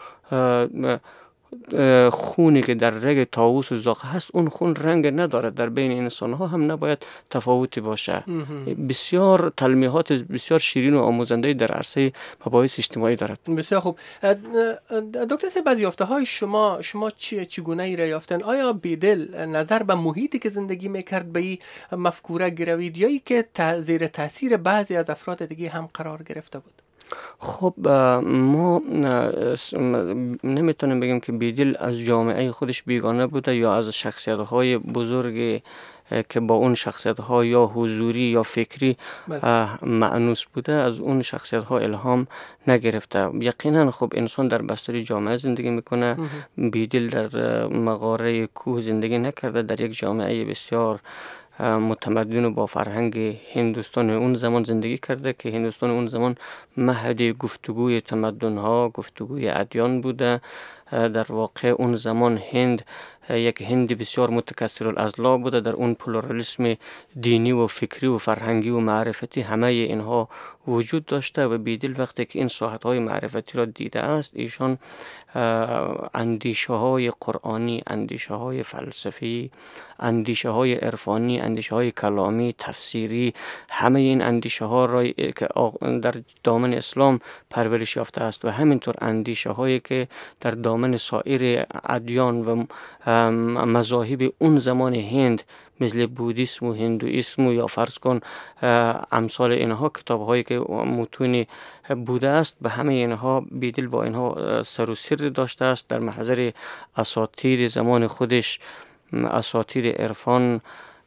خونی که در رگ طاووس و زاغ هست، اون خون رنگ نداره، در بین انسان ها هم نباید تفاوتی باشه. بسیار تلمیحات بسیار شیرین و آموزنده در عرصه مباحث اجتماعی دارد. بسیار خوب. دکتر صاحب، از یافته های شما شما چی چگونه ای را یافتن؟ آیا بیدل نظر به محیطی که زندگی میکرد به این مفکوره گروید، یا ای که زیر تاثیر بعضی از افراد دیگه هم قرار گرفته بود؟ خب ما نمیتونیم بگیم که بیدل از جامعه خودش بیگانه بوده یا از شخصیت‌های بزرگ که با اون شخصیت‌ها یا حضوری یا فکری مأنوس بوده از اون شخصیت‌ها الهام نگرفته. یقینا خب انسان در بستر جامعه زندگی میکنه. بیدل در مغاره کوه زندگی نکرده، در یک جامعه بسیار متمدن و با فرهنگ هندوستان اون زمان زندگی کرده که هندوستان اون زمان مهد گفتگوی تمدن‌ها، گفتگوی ادیان بوده. در واقع اون زمان هند یک هند بسیار متکثر الاضلاع بوده، در اون پلورالیسم دینی و فکری و فرهنگی و معرفتی همه اینها وجود داشته و بیدل وقتی که این ساحت‌های معرفتی را دیده است، ایشان اندیشه های قرآنی، اندیشه های فلسفی، اندیشه های عرفانی، اندیشه های کلامی، تفسیری، همه این اندیشه ها را که در دامن اسلام پرورش یافته است و همینطور اندیشه هایی که در دامن سایر ادیان و مذاهب اون زمان هند مثل بودیسم و هندویسم و یا فرض کن امثال اینها، کتاب هایی که متون بوده است، به همه اینها بیدل با اینها سر و سر داشته است. در محضر اساطیر زمان خودش، اساطیر عرفان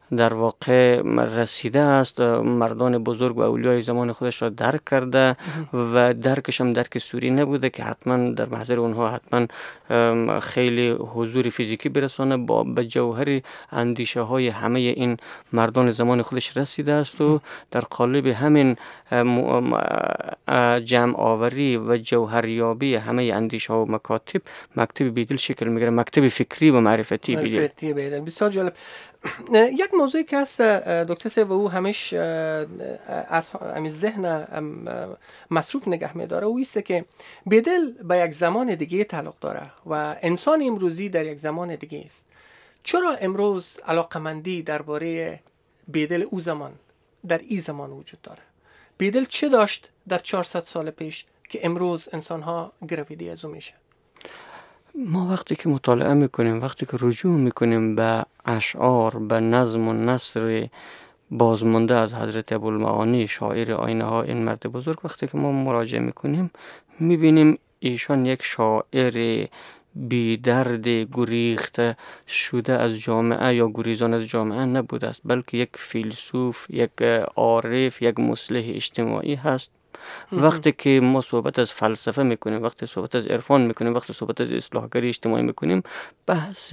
در واقع رسیده است، مردان بزرگ و اولیای زمان خودش را درک کرده و درکش هم درک سوری نبوده که حتما در محضر اونها حتما خیلی حضور فیزیکی برسانه. با به جوهر اندیشه های همه این مردان زمان خودش رسیده است و در قالب همین جمع آوری و جوهریابی همه اندیشه ها و مکاتب مکتب بیدل شکل میگیره، مکتب فکری و معرفتی بیدل. معرفتی بیدل بسیار جالب. یک موضوعی که هست دکتر سیب و او همش از همین ذهن مصروف نگه میداره و ایسته که بیدل به یک زمان دیگه تعلق داره و انسان امروزی در یک زمان دیگه است. چرا امروز علاقمندی درباره بیدل او زمان در این زمان وجود داره؟ بیدل چه داشت در چهارصد سال پیش که امروز انسان ها گرویده از او میشه؟ ما وقتی که مطالعه میکنیم، وقتی که رجوع میکنیم به اشعار، به نظم و نثر بازمانده از حضرت ابوالمعانی شاعر آینه ها این مرد بزرگ، وقتی که ما مراجعه میکنیم میبینیم ایشان یک شاعر بی درد گریخته شده از جامعه یا گریزان از جامعه نبوده است، بلکه یک فیلسوف، یک عارف، یک مصلح اجتماعی هست. وقتی که ما صحبت از فلسفه میکنیم، وقتی صحبت از عرفان میکنیم، وقتی صحبت از اصلاحگری اجتماعی میکنیم، بحث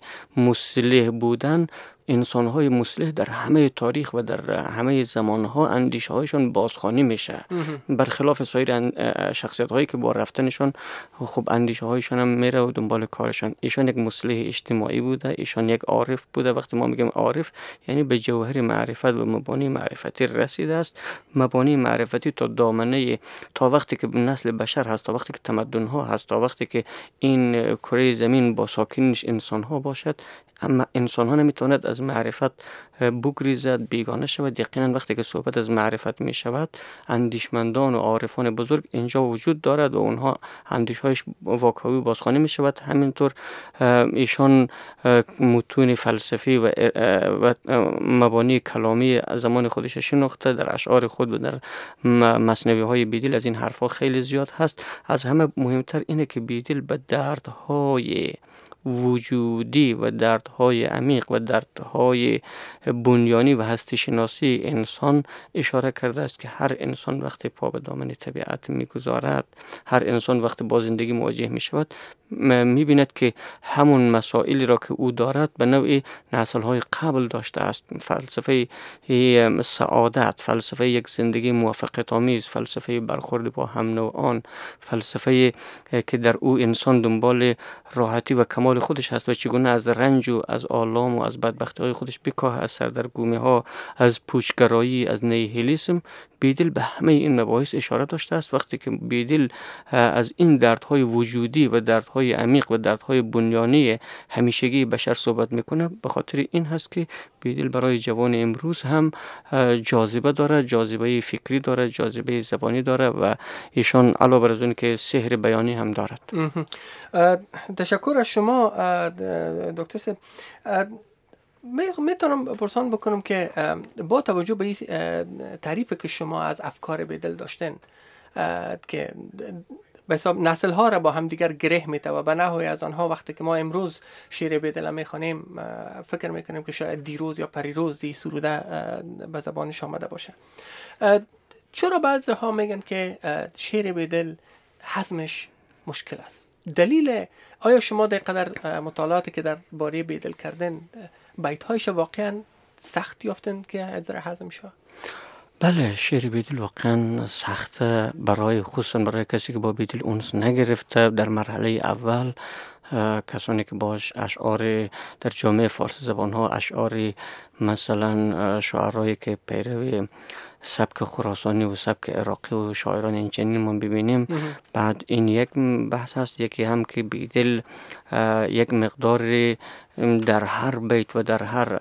مصلح بودن، انسان‌های مصلح در همه تاریخ و در همه زمان‌ها اندیشه‌هایشان بازخوانی میشه، برخلاف سایر شخصیت‌هایی که با رفتنشان خب اندیشه‌هایشان هم میره و دنبال کارشان. ایشان یک مصلح اجتماعی بوده، ایشان یک عارف بوده. وقتی ما میگیم عارف یعنی به جوهر معرفت و مبانی معرفتی رسیده است. مبانی معرفتی تا دامنه، تا وقتی که نسل بشر هست، تا وقتی که تمدن‌ها هست، تا وقتی که این کره زمین با ساکنینش انسان‌ها باشد، اما انسان ها نمیتواند از معرفت بگریزد، بیگانه شود. یقینا وقتی که صحبت از معرفت می شود، اندیشمندان و عارفان بزرگ اینجا وجود دارد و اونها اندیشهایش واکاوی بازخوانی می شود. همینطور ایشان متون فلسفی و, و مبانی کلامی زمان خودش شناخته، در اشعار خود و در مثنوی های بیدل از این حرفا خیلی زیاد هست. از همه مهمتر اینه که بیدل به دردهای وجودی و دردهای عمیق و دردهای بنیانی و هستی شناسی انسان اشاره کرده است که هر انسان وقتی پا به دامن طبیعت میگذارد، هر انسان وقتی با زندگی مواجه می شود، میبیند که همون مسائلی را که او دارد به نوعی نسل‌های قبل داشته است. فلسفه سعادت، فلسفه یک زندگی موفقیت آمیز، فلسفه برخورد با هم نوعان، فلسفه که در او انسان دنبال راحتی و کمال خودش هست و چگونه از رنج و از آلام و از بدبختی های خودش بکاه، از سردرگمی ها، از پوچگرایی، از نیهیلیسم. بیدل به همه این مباحث اشاره داشته است. وقتی که بیدل از این دردهای وجودی و دردهای عمیق و دردهای بنیانی همیشگی بشر صحبت میکنه، به خاطر این هست که بیدل برای جوان امروز هم جاذبه داره، جاذبه فکری داره، جاذبه زبانی داره و ایشان علاوه بر از اون که سحر بیانی هم دارد. تشکر از شما دکتر سیب. میتونم پرسان بکنم که با توجه به این تعریف که شما از افکار بیدل داشتن که به حساب نسل ها را با هم دیگر گره میته و به نحوی از آنها وقتی که ما امروز شعر بیدل میخوانیم فکر میکنیم که شاید دیروز یا پریروز دی سروده به زبانش آمده باشه. چرا بعضی ها میگن که شعر بیدل هضمش مشکل است؟ دلیل آیا شما در قدر مطالعاتی که در باره بیدل کردن بیت هایش واقعا سخت یافتن که از ذره هضم شد؟ بله، شعر بیدل واقعا سخته، برای خصوصا برای کسی که با بیدل اونس نگرفته. در مرحله اول کسانی که باش اشعار در جامعه فارسی زبان ها، اشعار مثلا شاعرایی که پیروی سبک خراسانی و سبک عراقی و شاعران این چنین ما ببینیم. بعد این یک بحث هست، یکی هم که بیدل یک مقدار در هر بیت و در هر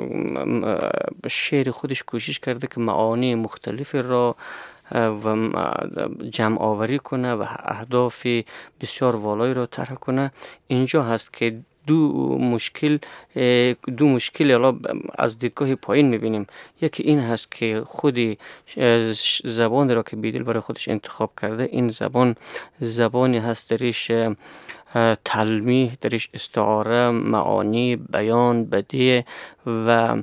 شعر خودش کوشش کرده که معانی مختلف را و جمع آوری کنه و اهداف بسیار والایی را طرح کنه. اینجا هست که دو مشکل دو مشکل الا از دیدگاه پایین میبینیم. یکی این هست که خودی زبان را که بیدل برای خودش انتخاب کرده، این زبان زبانی هست درش تلمیح درش، استعاره، معانی، بیان، بدیع و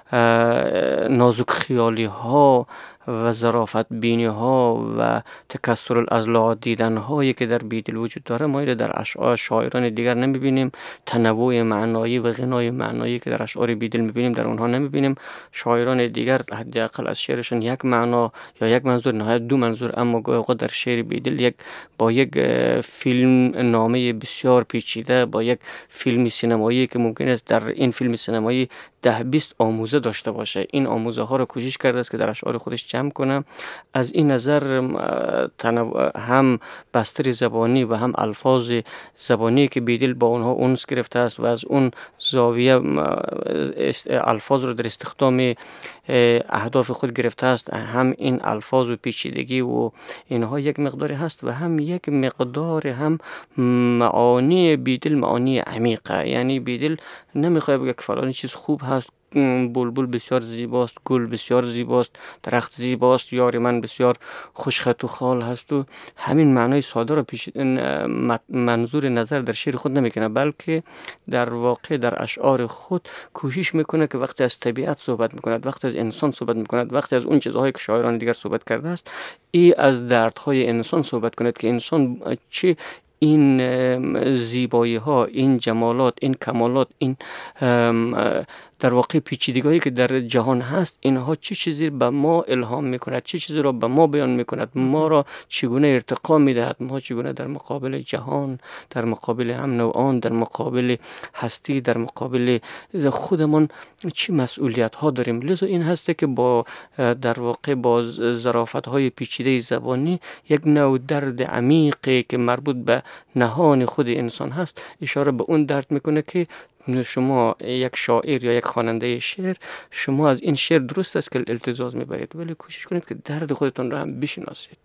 نازک خیالی ها و ظرافت بینی ها و تکثر الاضلاع دیدن هایی که در بیدل وجود داره ما در اشعار شاعران دیگر نمیبینیم. تنوع معنایی و غنای معنایی که در اشعار بیدل میبینیم در اونها نمیبینیم. شاعران دیگر حداقل از شعرشون یک معنا یا یک منظور، نهایت دو منظور، اما گاهی اوقات در شعر بیدل یک با یک فیلم نامه بسیار پیچیده، با یک فیلم سینمایی که ممکن است در این فیلم سینمایی ده بیست آموزه داشته باشه، این آموزه ها رو کوشش کرده است که در اشعار خودش جمع کنه. از این نظر هم بستر زبانی و هم الفاظ زبانی که بیدل با اونها اونس گرفته است و از اون زاویه الفاظ رو در استخدام اهداف خود گرفته است، هم این الفاظ و پیچیدگی و اینها یک مقداری هست و هم یک مقدار هم معانی بیدل معانی عمیقه. یعنی بیدل نمیخواد بگه که فلان چیز خوب هست، بلبل بسیار زیباست، گل بسیار زیباست، درخت زیباست، یار من بسیار خوشخط و خال هست و همین معنای ساده را پیش منظور نظر در شعر خود نمیکنه، بلکه در واقع در اشعار خود کوشش میکنه که وقتی از طبیعت صحبت میکند، وقتی از انسان صحبت میکند، وقتی از اون چیزهایی که شاعران دیگر صحبت کرده است، ای از دردهای انسان صحبت کند که انسان چه این زیبایی ها، این جمالات، این کمالات، این در واقع پیچیدگی که در جهان هست، اینها چه چیزی به ما الهام میکند، چه چیزی را به ما بیان میکند، ما را چگونه ارتقا میدهد، ما چگونه در مقابل جهان، در مقابل هم نوعان، در مقابل هستی، در مقابل خودمان چه مسئولیت ها داریم. لذا این هسته که با در واقع با ظرافت های پیچیده زبانی یک نوع درد عمیقی که مربوط به نهان خود انسان هست اشاره به اون درد میکنه که شما یک شاعر یا یک خواننده شعر، شما از این شعر درست است که التزاز میبرید، ولی کوشش کنید که درد خودتون را هم بشناسید.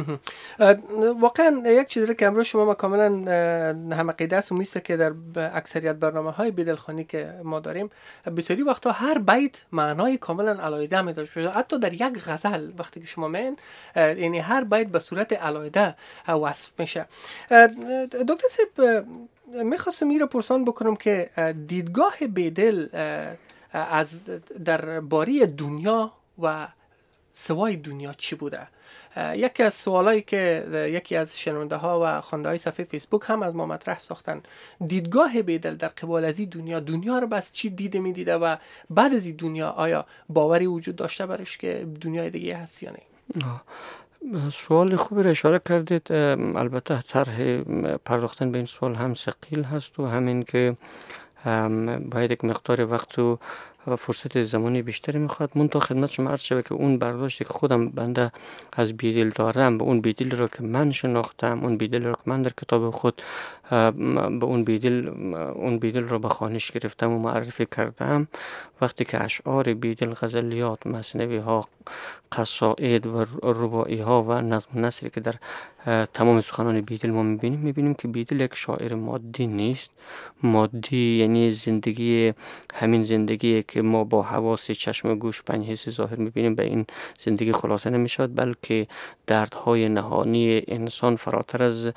واقعا یک چیزی که امروز شما ما کاملا هم عقیده است و میسته که در اکثریت برنامه های بیدلخوانی که ما داریم بسیاری وقتا هر بیت معنای کاملا علایده می داشت، حتی در یک غزل وقتی که شما من یعنی هر بیت به صورت علایده وصف میشه. دکتر سیب میخواستم این را پرسان بکنم که دیدگاه بیدل از در باری دنیا و سوای دنیا چی بوده؟ یکی از سوالایی که یکی از شنونده ها و خواننده های صفحه فیسبوک هم از ما مطرح ساختن، دیدگاه بیدل در قبال از این دنیا، دنیا رو بس چی دیده می دیده و بعد از این دنیا آیا باوری وجود داشته برش که دنیای دیگه هست یا نه؟ سوال خوبی را اشاره کردید. البته طرح پرداختن به این سوال هم ثقیل هست و همین که باید یک مقدار وقت و فرصت زمانی بیشتری میخواد. من تا خدمت شما عرض شده که اون برداشتی که خودم بنده از بیدل دارم، به اون بیدل را که من شناختم، اون بیدل را که من در کتاب خود به اون بیدل اون بیدل را به خوانش گرفتم و معرفی کردم، وقتی که اشعار بیدل، غزلیات، مثنوی ها، قصائد و رباعی ها و نظم و نثری که در تمام سخنان بیدل ما میبینیم میبینیم که بیدل یک شاعر مادی نیست. مادی یعنی زندگی، همین زندگی که ما با حواس چشم و گوش پنج حس ظاهر میبینیم به این زندگی خلاصه نمیشد، بلکه دردهای نهانی انسان فراتر از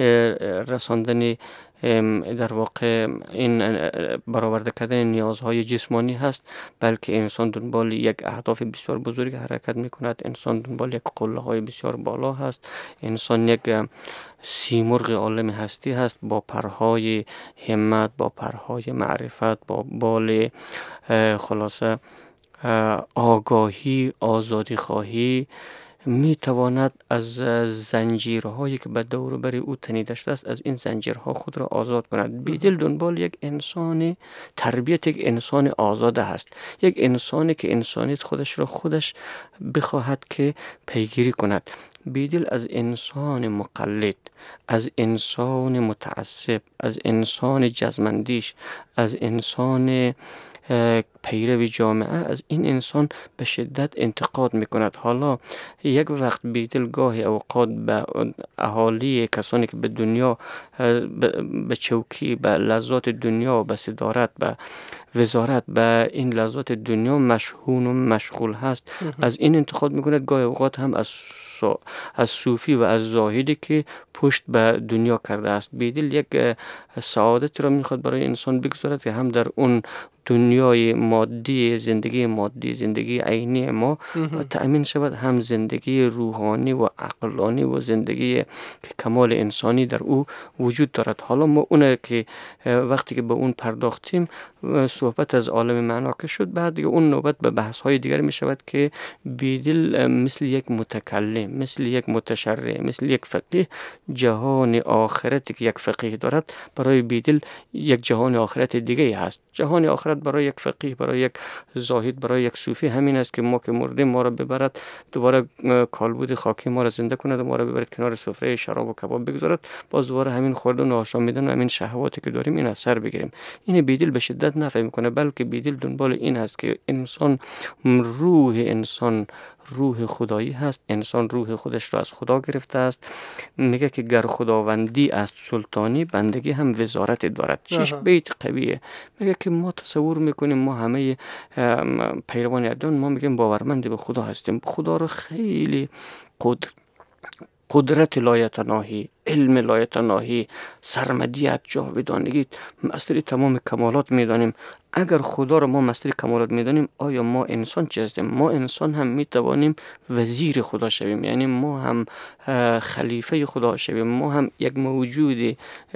رساندن در واقع این برآورده کردن نیازهای جسمانی هست، بلکه انسان دنبال یک اهداف بسیار بزرگ حرکت میکند، انسان دنبال یک قله های بسیار بالا هست، انسان یک سیمرغ عالم هستی هست با پرهای همت، با پرهای معرفت، با بال خلاصه آگاهی، آزادی خواهی، می تواند از زنجیرهایی که به دور و بر او تنیده شده است از این زنجیرها خود را آزاد کند. بیدل دنبال یک انسان، تربیت یک انسان آزاده هست، یک انسانی که انسانیت خودش را خودش بخواهد که پیگیری کند. بیدل از انسان مقلد، از انسان متعصب، از انسان جزمندیش، از انسان پیرو جامعه، از این انسان به شدت انتقاد میکند. حالا یک وقت بیدل گاهی اوقات به اهالی، کسانی که به دنیا، به چوکی، به لذات دنیا، به صدارت، به وزارت، به این لذات دنیا مشغول و مشغول هست، از این انتقاد میکند. گاهی اوقات هم از سو... از صوفی و از زاهدی که پشت به دنیا کرده است. بیدل یک سعادت را میخواد برای انسان بگذارد که هم در اون دنیای مادی، زندگی مادی، زندگی عینی ما تأمین شود، هم زندگی روحانی و عقلانی و زندگی کمال انسانی در او وجود دارد. حالا ما اونه که وقتی که به اون پرداختیم، صحبت از عالم معنا که شد، بعد دیگه اون نوبت به بحث های دیگر می شود که بیدل مثل یک متکلم، مثل یک متشرع، مثل یک فقیه جهان آخرتی که یک فقیه دارد، برای بیدل یک جهان آخرت دیگه هست. جهان آخرت برای یک فقیه، برای یک زاهد، برای یک صوفی همین است که ما که مردیم ما را ببرد دوباره کالبد خاکی ما را زنده کند و ما را ببرد کنار سفره شراب و کباب بگذارد، باز دوباره همین خوردن و آشامیدن و همین شهواتی که داریم این از سر بگیریم. این بیدل به شدت نفهم میکنه، بلکه بیدل دنبال این است که انسان، روح انسان روح خدایی هست، انسان روح خودش را از خدا گرفته است. میگه که گر خداوندی است سلطانی، بندگی هم وزارت دارد. چیش بیت قویه. میگه که ما تصور میکنیم ما همه پیروان ادیان ما میگیم باورمند به خدا هستیم، خدا رو خیلی قدر قدرت لایتناهی، علم لایتناهی، سرمدیت، جاودانگی، مستری تمام کمالات میدانیم. اگر خدا را ما مستری کمالات میدانیم، آیا ما انسان چه هستیم؟ ما انسان هم میتوانیم وزیر خدا شویم، یعنی ما هم خلیفه خدا شویم، ما هم یک موجود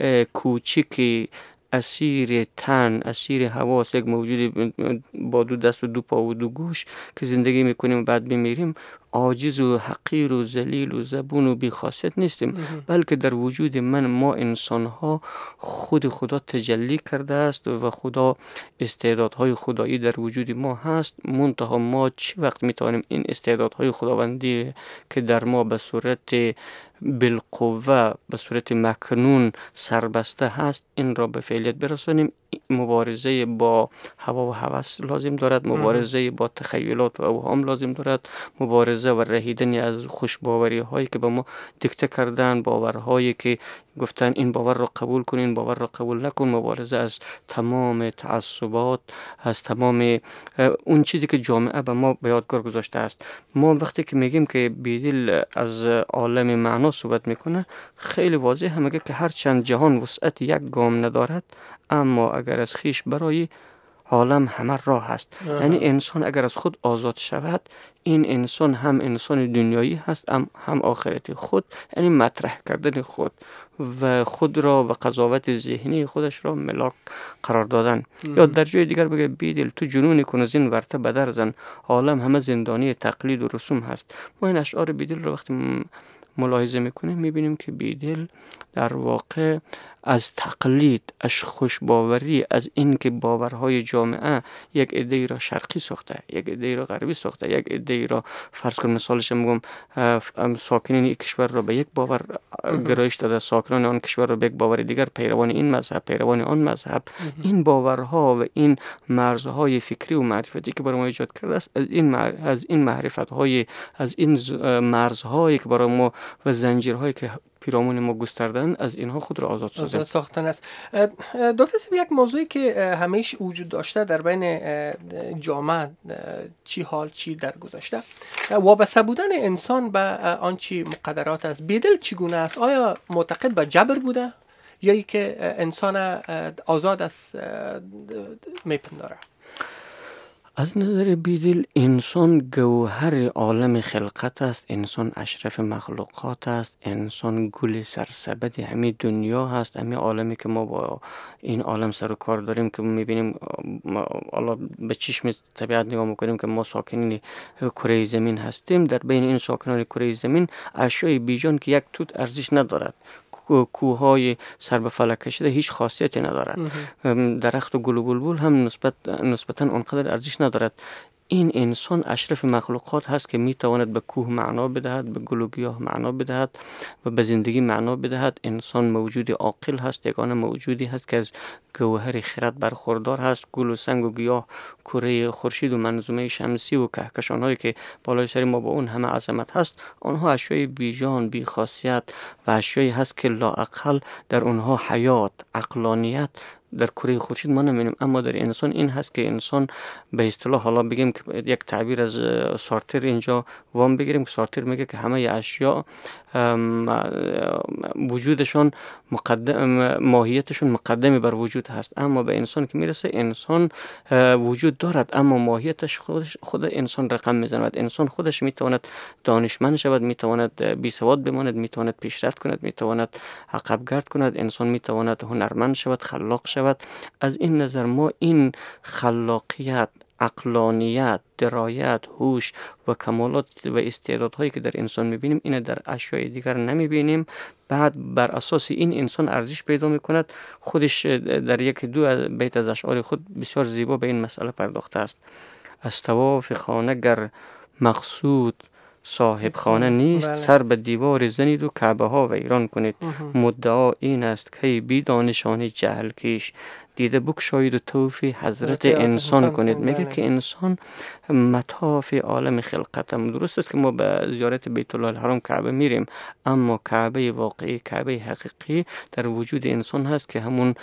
کوچکی اسیر تن، اسیر حواس، یک موجود با دو دست و دو پا و دو گوش که زندگی میکنیم و بعد بمیریم، عاجز و حقیر و ذلیل و زبون و بی‌خاصیت نیستیم، بلکه در وجود من ما انسان ها خود خدا تجلی کرده است و خدا استعدادهای خدایی در وجود ما هست. منتها ما چی وقت میتوانیم این استعدادهای خداوندی که در ما به صورت بالقوه، به صورت مکنون سربسته هست، این را به فعلیت برسانیم؟ مبارزه با هوا و هوس لازم دارد، مبارزه با تخیلات و اوهام لازم دارد، مبارزه و رهیدن از خوشباوری هایی که به ما دیکته کردن، باورهایی که گفتن این باور را قبول کن، این باور را قبول نکن، مبارزه از تمام تعصبات، از تمام اون چیزی که جامعه به ما به یادگار گذاشته است. ما وقتی که میگیم که بیدل از عالم معنا صحبت میکنه، خیلی واضحه میگه که هر چند جهان وسعت یک گام ندارد، اما اگر از خیش برای عالم همه راه هست. یعنی انسان اگر از خود آزاد شود، این انسان هم انسان دنیایی هست هم, هم آخرتی خود، یعنی مطرح کردن خود و خود را و قضاوت ذهنی خودش را ملاک قرار دادن. یا در جای دیگر بگه بیدل تو جنونی کن زین ورته بدر زن، عالم همه زندانی تقلید و رسوم هست. ما این اشعار بیدل را وقتی ملاحظه میکنیم میبینیم که بیدل در واقع از تقلید، از خوشباوری، از این که باورهای جامعه یک عده‌ای را شرقی ساخته، یک عده‌ای را غربی ساخته، یک عده‌ای را فرض کن مثالش میگم ساکنین یک کشور را به یک باور گرایش داده، ساکنان آن کشور را به یک باور دیگر، پیروان این مذهب، پیروان آن مذهب. این باورها و این مرزهای فکری و معرفتی که برای ما ایجاد کرده است، از این از این معرفت‌های، از این مرزهایی که برای ما و زنجیرهایی که پیرامون ما گستردن، از اینها خود را آزاد سازیم. ساختن است. دکتر سیب، یک موضوعی که همیشه وجود داشته در بین جامعه، چی حال چی در گذشته، وابسته بودن انسان به آنچه مقدرات است. بیدل چگونه است؟ آیا معتقد به جبر بوده یا ای که انسان آزاد است میپنداره؟ از نظر بیدل انسان گوهر عالم خلقت است، انسان اشرف مخلوقات است، انسان گل سرسبد همه دنیا هست، همه عالمی که ما با این عالم سر و کار داریم که میبینیم. حالا به چشم طبیعت نگاه میکنیم که ما ساکنین کره زمین هستیم. در بین این ساکنان کره زمین اشیای بیجان که یک توت ارزش ندارد، کوههای سر به فلک کشیده هیچ خاصیتی ندارد، درخت و گل و بلبل هم نسبت نسبتا آنقدر ارزش ندارد. این انسان اشرف مخلوقات هست که میتواند به کوه معنا بدهد، به گل و گیاه معنا بدهد و به زندگی معنا بدهد. انسان موجود عاقل هست، یگانه موجودی هست که از گوهر خرد برخوردار هست. گل و سنگ و گیاه، کره خورشید و منظومه شمسی و کهکشان‌هایی که بالای سر ما با اون همه عظمت هست، آنها اشیای بیجان، بی خاصیت و اشیایی هست که لااقل در اونها حیات، عقلانیت در کره خورشید ما نمی‌بینیم، اما در انسان این هست که انسان به اصطلاح حالا بگیم که یک تعبیر از سارتر اینجا وام بگیریم که سارتر میگه که همه اشیاء وجودشون مقدم ماهیتشون مقدمی بر وجود هست، اما به انسان که میرسه انسان وجود دارد اما ماهیتش خودش خود انسان رقم میزند. انسان خودش میتواند دانشمند شود، میتواند بی سواد بماند، میتواند پیشرفت کند، میتواند عقب گرد کند، انسان میتواند هنرمند شود، خلاق شود. از این نظر ما این خلاقیت، عقلانیت، درایت، هوش و کمالات و استعدادهایی که در انسان میبینیم این در اشیاء دیگر نمیبینیم. بعد بر اساس این انسان ارزش پیدا میکند. خودش در یک دو بیت از اشعار خود بسیار زیبا به این مسئله پرداخته است. از طواف خانه گر مقصود صاحب خانه نیست، بله. سر به دیوار زنید و کعبه ها ویران کنید. مدعا این است که بی دانشانی جهل کیش، دیده بکشاید و توفی حضرت انسان کنید. میگه که انسان مطاف عالم خلقتم. درست است که ما به زیارت بیت الله الحرام کعبه میریم، اما کعبه واقعی، کعبه حقیقی در وجود انسان هست که همون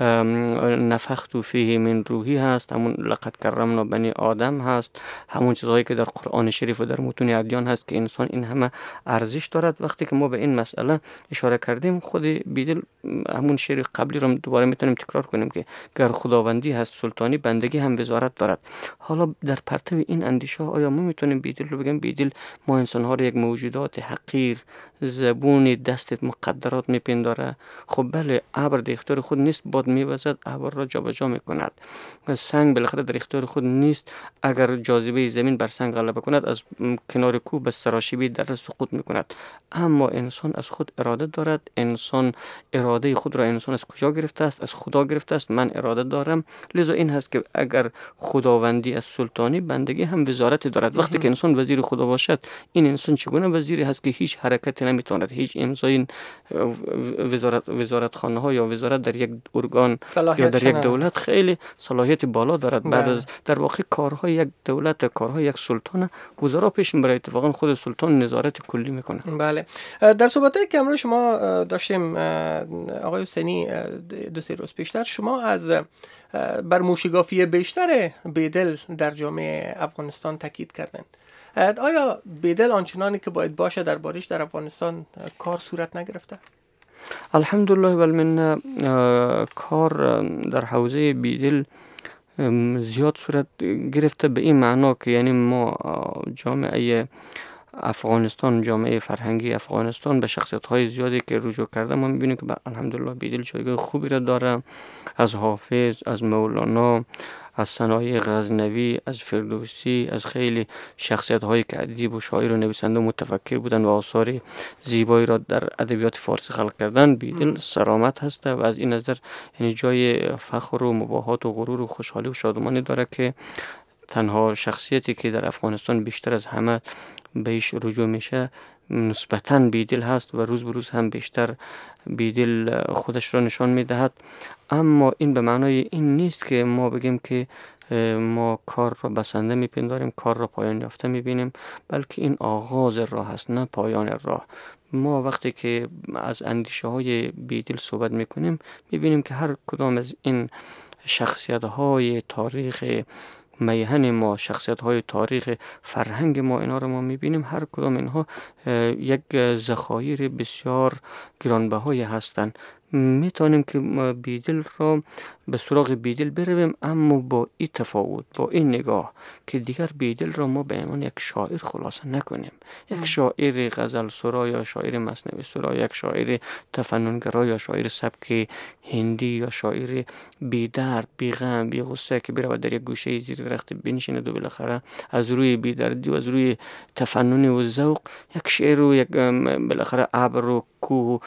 نفخت فیه من روحی هست، همون لقد کرمنا بنی آدم هست، همون چیزهایی که در قرآن شریف و در متون ادیان هست که انسان این همه ارزش دارد. وقتی که ما به این مسئله اشاره کردیم، خود بیدل همون شعر قبلی رو دوباره میتونیم تکرار کنیم که گر خداوندی هست سلطانی، بندگی هم وزارت دارد. حالا در پرتو این اندیشه آیا ما میتونیم بیدل رو بگیم بیدل ما انسان ها رو یک موجودات حقیر، زبون دستت مقدرات میپنداره؟ خب بله، ابر در اختیار خود نیست، باد میوزد ابر را جابجا میکند. سنگ بالاخره در اختیار خود نیست، اگر جاذبه زمین بر سنگ غلبه کند از کنار کوه به سراشیبی در سقوط میکند. اما انسان از خود اراده دارد. انسان اراده خود را انسان از کجا گرفته است؟ از خدا گرفته است. من اراده دارم، لذا این هست که اگر خداوندی از سلطانی، بندگی هم وزارت دارد. وقتی که انسان وزیر خدا باشد، این انسان چگونه وزیری هست که هیچ حرکتی نمیتواند، هیچ امضای وزارت وزارتخانه ها یا وزارت در یک ارگان یا در یک دولت خیلی صلاحیت بالا دارد. بله. بعد از در واقع کارهای یک دولت، کارهای یک سلطان، وزرا پیش میبره. اتفاقا خود سلطان نظارت کلی میکنه. بله. در صحبتایی که امروز شما داشتیم آقای حسینی دو سه روز پیشتر، شما از بر موشگافی بیشتر بیدل در جامعه افغانستان تاکید کردند. آیا بیدل آنچنانی که باید باشه در بارش در افغانستان کار صورت نگرفته؟ الحمدلله والمنه کار در حوزه بیدل زیاد صورت گرفته، به این معنا که یعنی ما جامعه افغانستان، جامعه فرهنگی افغانستان به شخصیت‌های زیادی که رجوع کرده ما می‌بینیم که الحمدلله بیدل جایگاه خوبی را داره. از حافظ، از مولانا، از صنایع غزنوی، از فردوسی، از خیلی شخصیت‌هایی که ادیب و شاعر و نویسنده و متفکر بودن و آثار زیبایی را در ادبیات فارسی خلق کردن، بیدل سرآمد هست و از این نظر یعنی جای فخر و مباهات و غرور و خوشحالی و شادمانی داره که تنها شخصیتی که در افغانستان بیشتر از همه بهش رجوع میشه نسبتاً بیدل هست و روز به روز هم بیشتر بیدل خودش را نشان میدهد. اما این به معنای این نیست که ما بگیم که ما کار را بسنده میپنداریم، کار را پایان یافته میبینیم، بلکه این آغاز راه است نه پایان راه. ما وقتی که از اندیشه های بیدل صحبت میکنیم میبینیم که هر کدام از این شخصیت های تاریخ میهن ما، شخصیت های تاریخ فرهنگ ما، اینا رو ما میبینیم هر کدام اینها یک ذخایر بسیار گرانبهای هستند. میتونیم که بیدل را به سراغ بیدل برویم، اما با این تفاوت، با این نگاه که دیگر بیدل را ما به عنوان یک شاعر خلاصه نکنیم، یک شاعر غزل سرا یا شاعر مثنوی سرا، یک شاعر تفننگرا یا شاعر سبک هندی یا شاعر بی درد، بی غم، بی غصه که برود در یک گوشه زیر درخت بنشیند و بالاخره از روی بی دردی و از روی تفنن و ذوق یک شعر و یک بالاخره ابر و کوه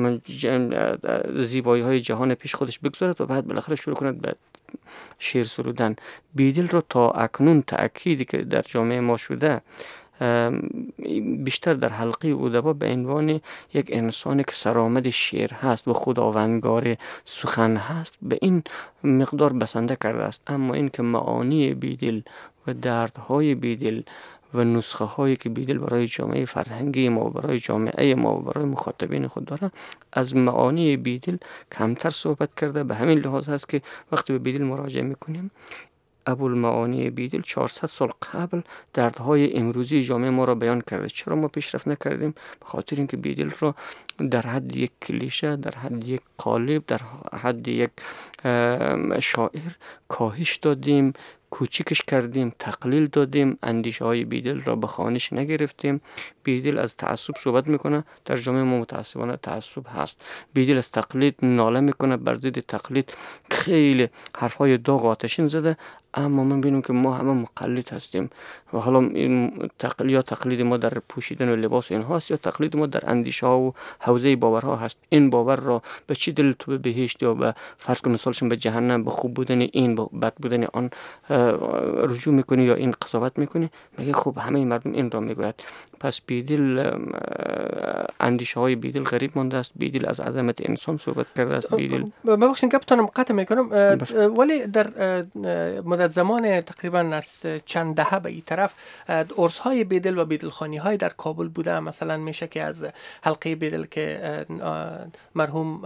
زیبایی های جهان پیش خودش بگذارد و بعد بالاخره شروع کند به شعر سرودن. بیدل رو تا اکنون تأکیدی که در جامعه ما شده بیشتر در حلقه ادبا به عنوان یک انسانی که سرآمد شعر هست و خداوندگار سخن هست به این مقدار بسنده کرده است. اما این که معانی بیدل و دردهای بیدل و نسخه هایی که بیدل برای جامعه فرهنگی ما و برای جامعه ما و برای مخاطبین خود داره از معانی بیدل کمتر صحبت کرده. به همین لحاظ هست که وقتی به بیدل مراجعه میکنیم ابوالمعانی بیدل چهارصد سال قبل دردهای امروزی جامعه ما را بیان کرده. چرا ما پیشرفت نکردیم؟ به خاطر اینکه بیدل را در حد یک کلیشه، در حد یک قالب، در حد یک شاعر کاهش دادیم، کوچیکش کردیم، تقلیل دادیم، اندیشه های بیدل را به خوانش نگرفتیم. بیدل از تعصب صحبت میکنه، در جامعه ما متاسفانه تعصب هست. بیدل از تقلید ناله میکنه، بر ضد تقلید خیلی حرفای داغ آتشین زده، اما من بینم که ما همه مقلد هستیم و حالا این تقلید یا تقلید ما در پوشیدن و لباس اینها است یا تقلید ما در اندیشه ها و حوزه باورها هست. این باور را به چی دل تو به بهشت یا به فرض کن مثالشون به جهنم، به خوب بودن این، به بد بودن آن رجوع میکنی یا این قضاوت میکنی؟ میگه خب همه مردم این را میگوید. پس بیدل اندیشه های بیدل غریب مانده است. بیدل از عظمت انسان صحبت کرده است. بیدل ببخشید گپتونم قطع میکنم، ولی در مدت زمان تقریبا از چند دهه به این طرف عرس های بیدل و بیدل خانی های در کابل بوده. مثلا میشه که از حلقه بیدل که مرحوم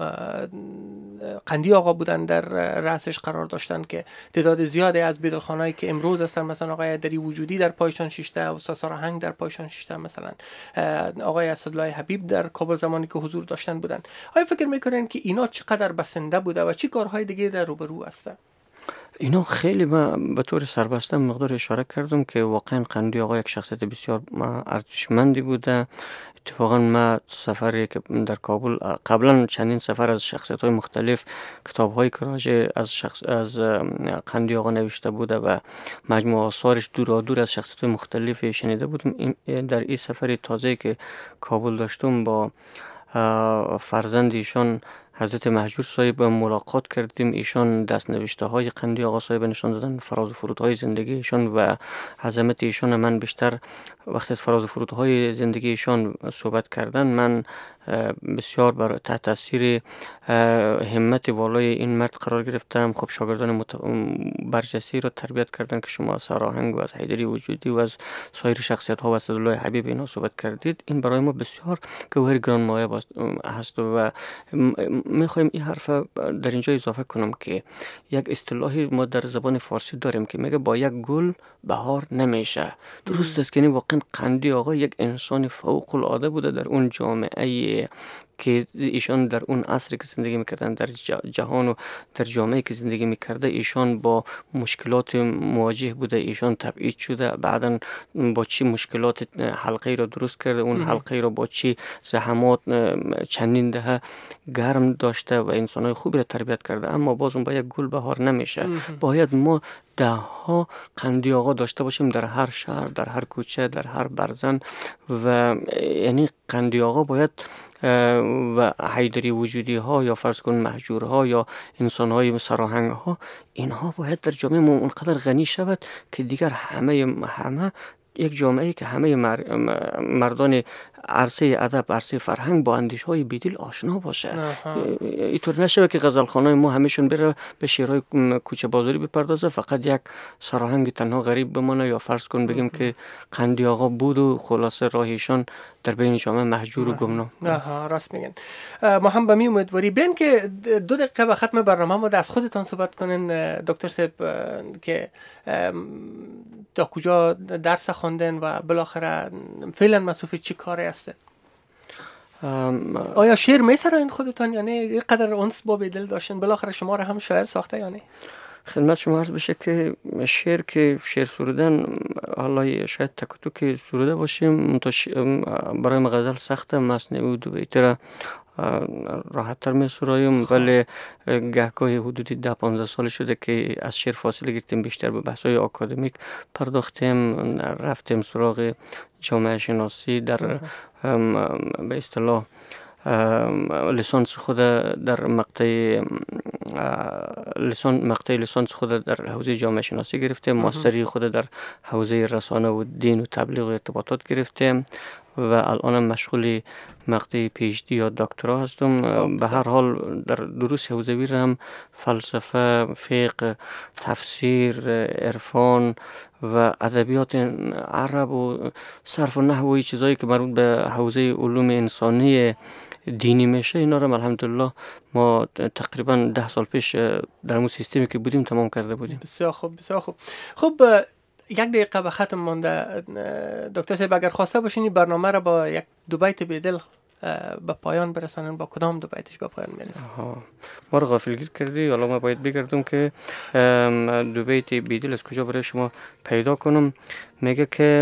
قندی آقا بودن در رأسش قرار داشتن که تعداد زیادی از بیدل خانهایی که امروز هستن، مثلا آقای دری وجودی در پایشان شیشته، استاد سارهنگ در پایشان شیشته، مثلا آقای اسدالله حبیب در کابل زمانی که حضور داشتن بودن. آیا فکر میکنین که اینا چقدر بسنده بوده و چی کارهای دیگه در روبرو هستن؟ اینا خیلی من به طور سربسته مقدار اشاره کردم که واقعا قندی آقا یک شخصیت بسیار ارزشمندی بوده. اتفاقا ما سفری که در کابل قبلا چندین سفر از شخصیت های مختلف کتاب های که راجع از شخص از قندی آقا نوشته بوده و مجموعه آثارش دور دور از شخصیت های مختلف شنیده بودم. در این سفری تازه که کابل داشتم با فرزند ایشان حضرت مهجور صاحب ملاقات کردیم. ایشان دست نوشته های قندی آقا صاحب نشان دادن، فراز و فرودهای زندگی ایشان و عظمت ایشان. من بیشتر وقتی از فراز و فرودهای زندگی ایشان صحبت کردن، من بسیار بر تحت تاثیر همت والای این مرد قرار گرفتم. خب شاگردان مت... برجسته را تربیت کردن که شما از سارهنگ و از حیدری وجودی و از سایر شخصیت ها و اسدالله حبیب اینا صحبت کردید. این برای ما بسیار گوهر گرانمایه هست و میخوایم این حرف در اینجا اضافه کنم که یک اصطلاحی ما در زبان فارسی داریم که میگه با یک گل بهار نمیشه. درست است که این واقعا قندی آقا یک انسان فوق العاده بوده در اون جامعه که ایشان در اون عصری که زندگی میکردن، در جهان و در جامعه که زندگی میکرده، ایشان با مشکلات مواجه بوده. ایشان تبعید شده، بعدا با چی مشکلات حلقه را درست کرده، اون حلقه را با چی زحمات چندین دهه گرم داشته و انسانهای خوبی را تربیت کرده. اما باز اون با یک گل بهار نمیشه. باید ما ده ها قندی آقا داشته باشیم در هر شهر، در هر کوچه، در هر برزن. و یعنی قندی آقا باید و حیدری وجودی ها یا فرض کن مهجور ها یا انسان های سراهنگ ها، اینها باید در جامعه ما اونقدر غنی شود که دیگر همه همه یک جامعه که همه مردان عرصه ادب، عرصه فرهنگ با اندیشه های بیدل آشنا باشه. اینطور نشه که غزلخوانای ما همیشون بره به شعرهای کوچه بازاری بپردازه، فقط یک سراهنگ تنها غریب بمانه یا فرض کن بگیم که قندی آقا بود و خلاصه راهیشان در بین جامعه مهجور و گمنام. آها راست میگن. ما هم به می امیدواری بین که دو دقیقه به ختم برنامه ما از خودتان صحبت کنین دکتر صاحب که تا کجا درس خواندن و بالاخره فعلا مصروف چی کاری هستن؟ آیا شعر میسرین خودتان یا نه؟ یه قدر انس با بیدل داشتن، بالاخره شما را هم شاعر ساخته یا نه؟ خدمت شما عرض بشه که شعر که شعر سرودن حالا شاید تک و توک سروده باشیم، برای ما غزل سخته، مثنوی و دو بیتره راحت تر می سرایم، ولی گهگاه حدودی ده پانزده سال شده که از شعر فاصله گرفتیم، بیشتر به بحث‌های آکادمیک پرداختیم، رفتیم سراغ جامعه شناسی، در به اصطلاح لیسانس خود در مقطع لسان مقطع لیسانس خود در حوزه جامعه شناسی گرفته، ماستری خود در حوزه رسانه و دین و تبلیغ و ارتباطات گرفته و الان مشغول مقطع پی اچ دی یا دکترا هستم. به هر حال در دروس حوزوی هم فلسفه، فقه، تفسیر، عرفان و ادبیات عرب و صرف و نحو و چیزایی که مربوط به حوزه علوم انسانی دینی میشه، اینا رو الحمدلله ما تقریبا ده سال پیش در اون سیستمی که بودیم تمام کرده بودیم. بسیار خوب، بسیار خوب. خب یک دقیقه به ختم مانده دکتر صاحب، اگر خواسته باشین برنامه را با یک دو بیت بیدل به پایان برسانن، با کدام دو بیتش به پایان میرسن؟ ما رو غافلگیر کردی. حالا ما باید بگردم که دو بیت بیدل از کجا برای شما پیدا کنم. میگه که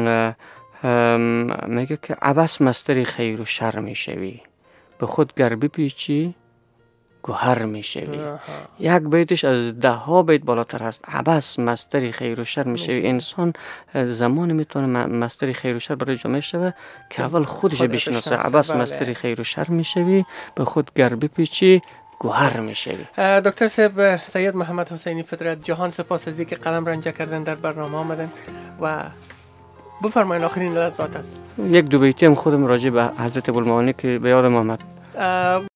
میگه که عبس مستری خیر و شر میشوی، به خود گر بپیچی گوهر میشوی. یک بیتش از ده ها بیت بالاتر هست. عبس مستری خیر و شر میشوی. انسان زمان میتونه مستری خیر و شر برای جامعه شوه که اول خودش بشناسه. عبس مستری خیر و شر میشوی، به خود گر بپیچی گوهر میشوی. دکتر صاحب سید محمد حسینی فطرت، جهان سپاس از اینکه قلم رنجه کردن در برنامه آمدن و بفرمایید آخرین لحظات است. یک دو بیتی هم خودم راجع به حضرت ابوالمعانی که به یادم آمد.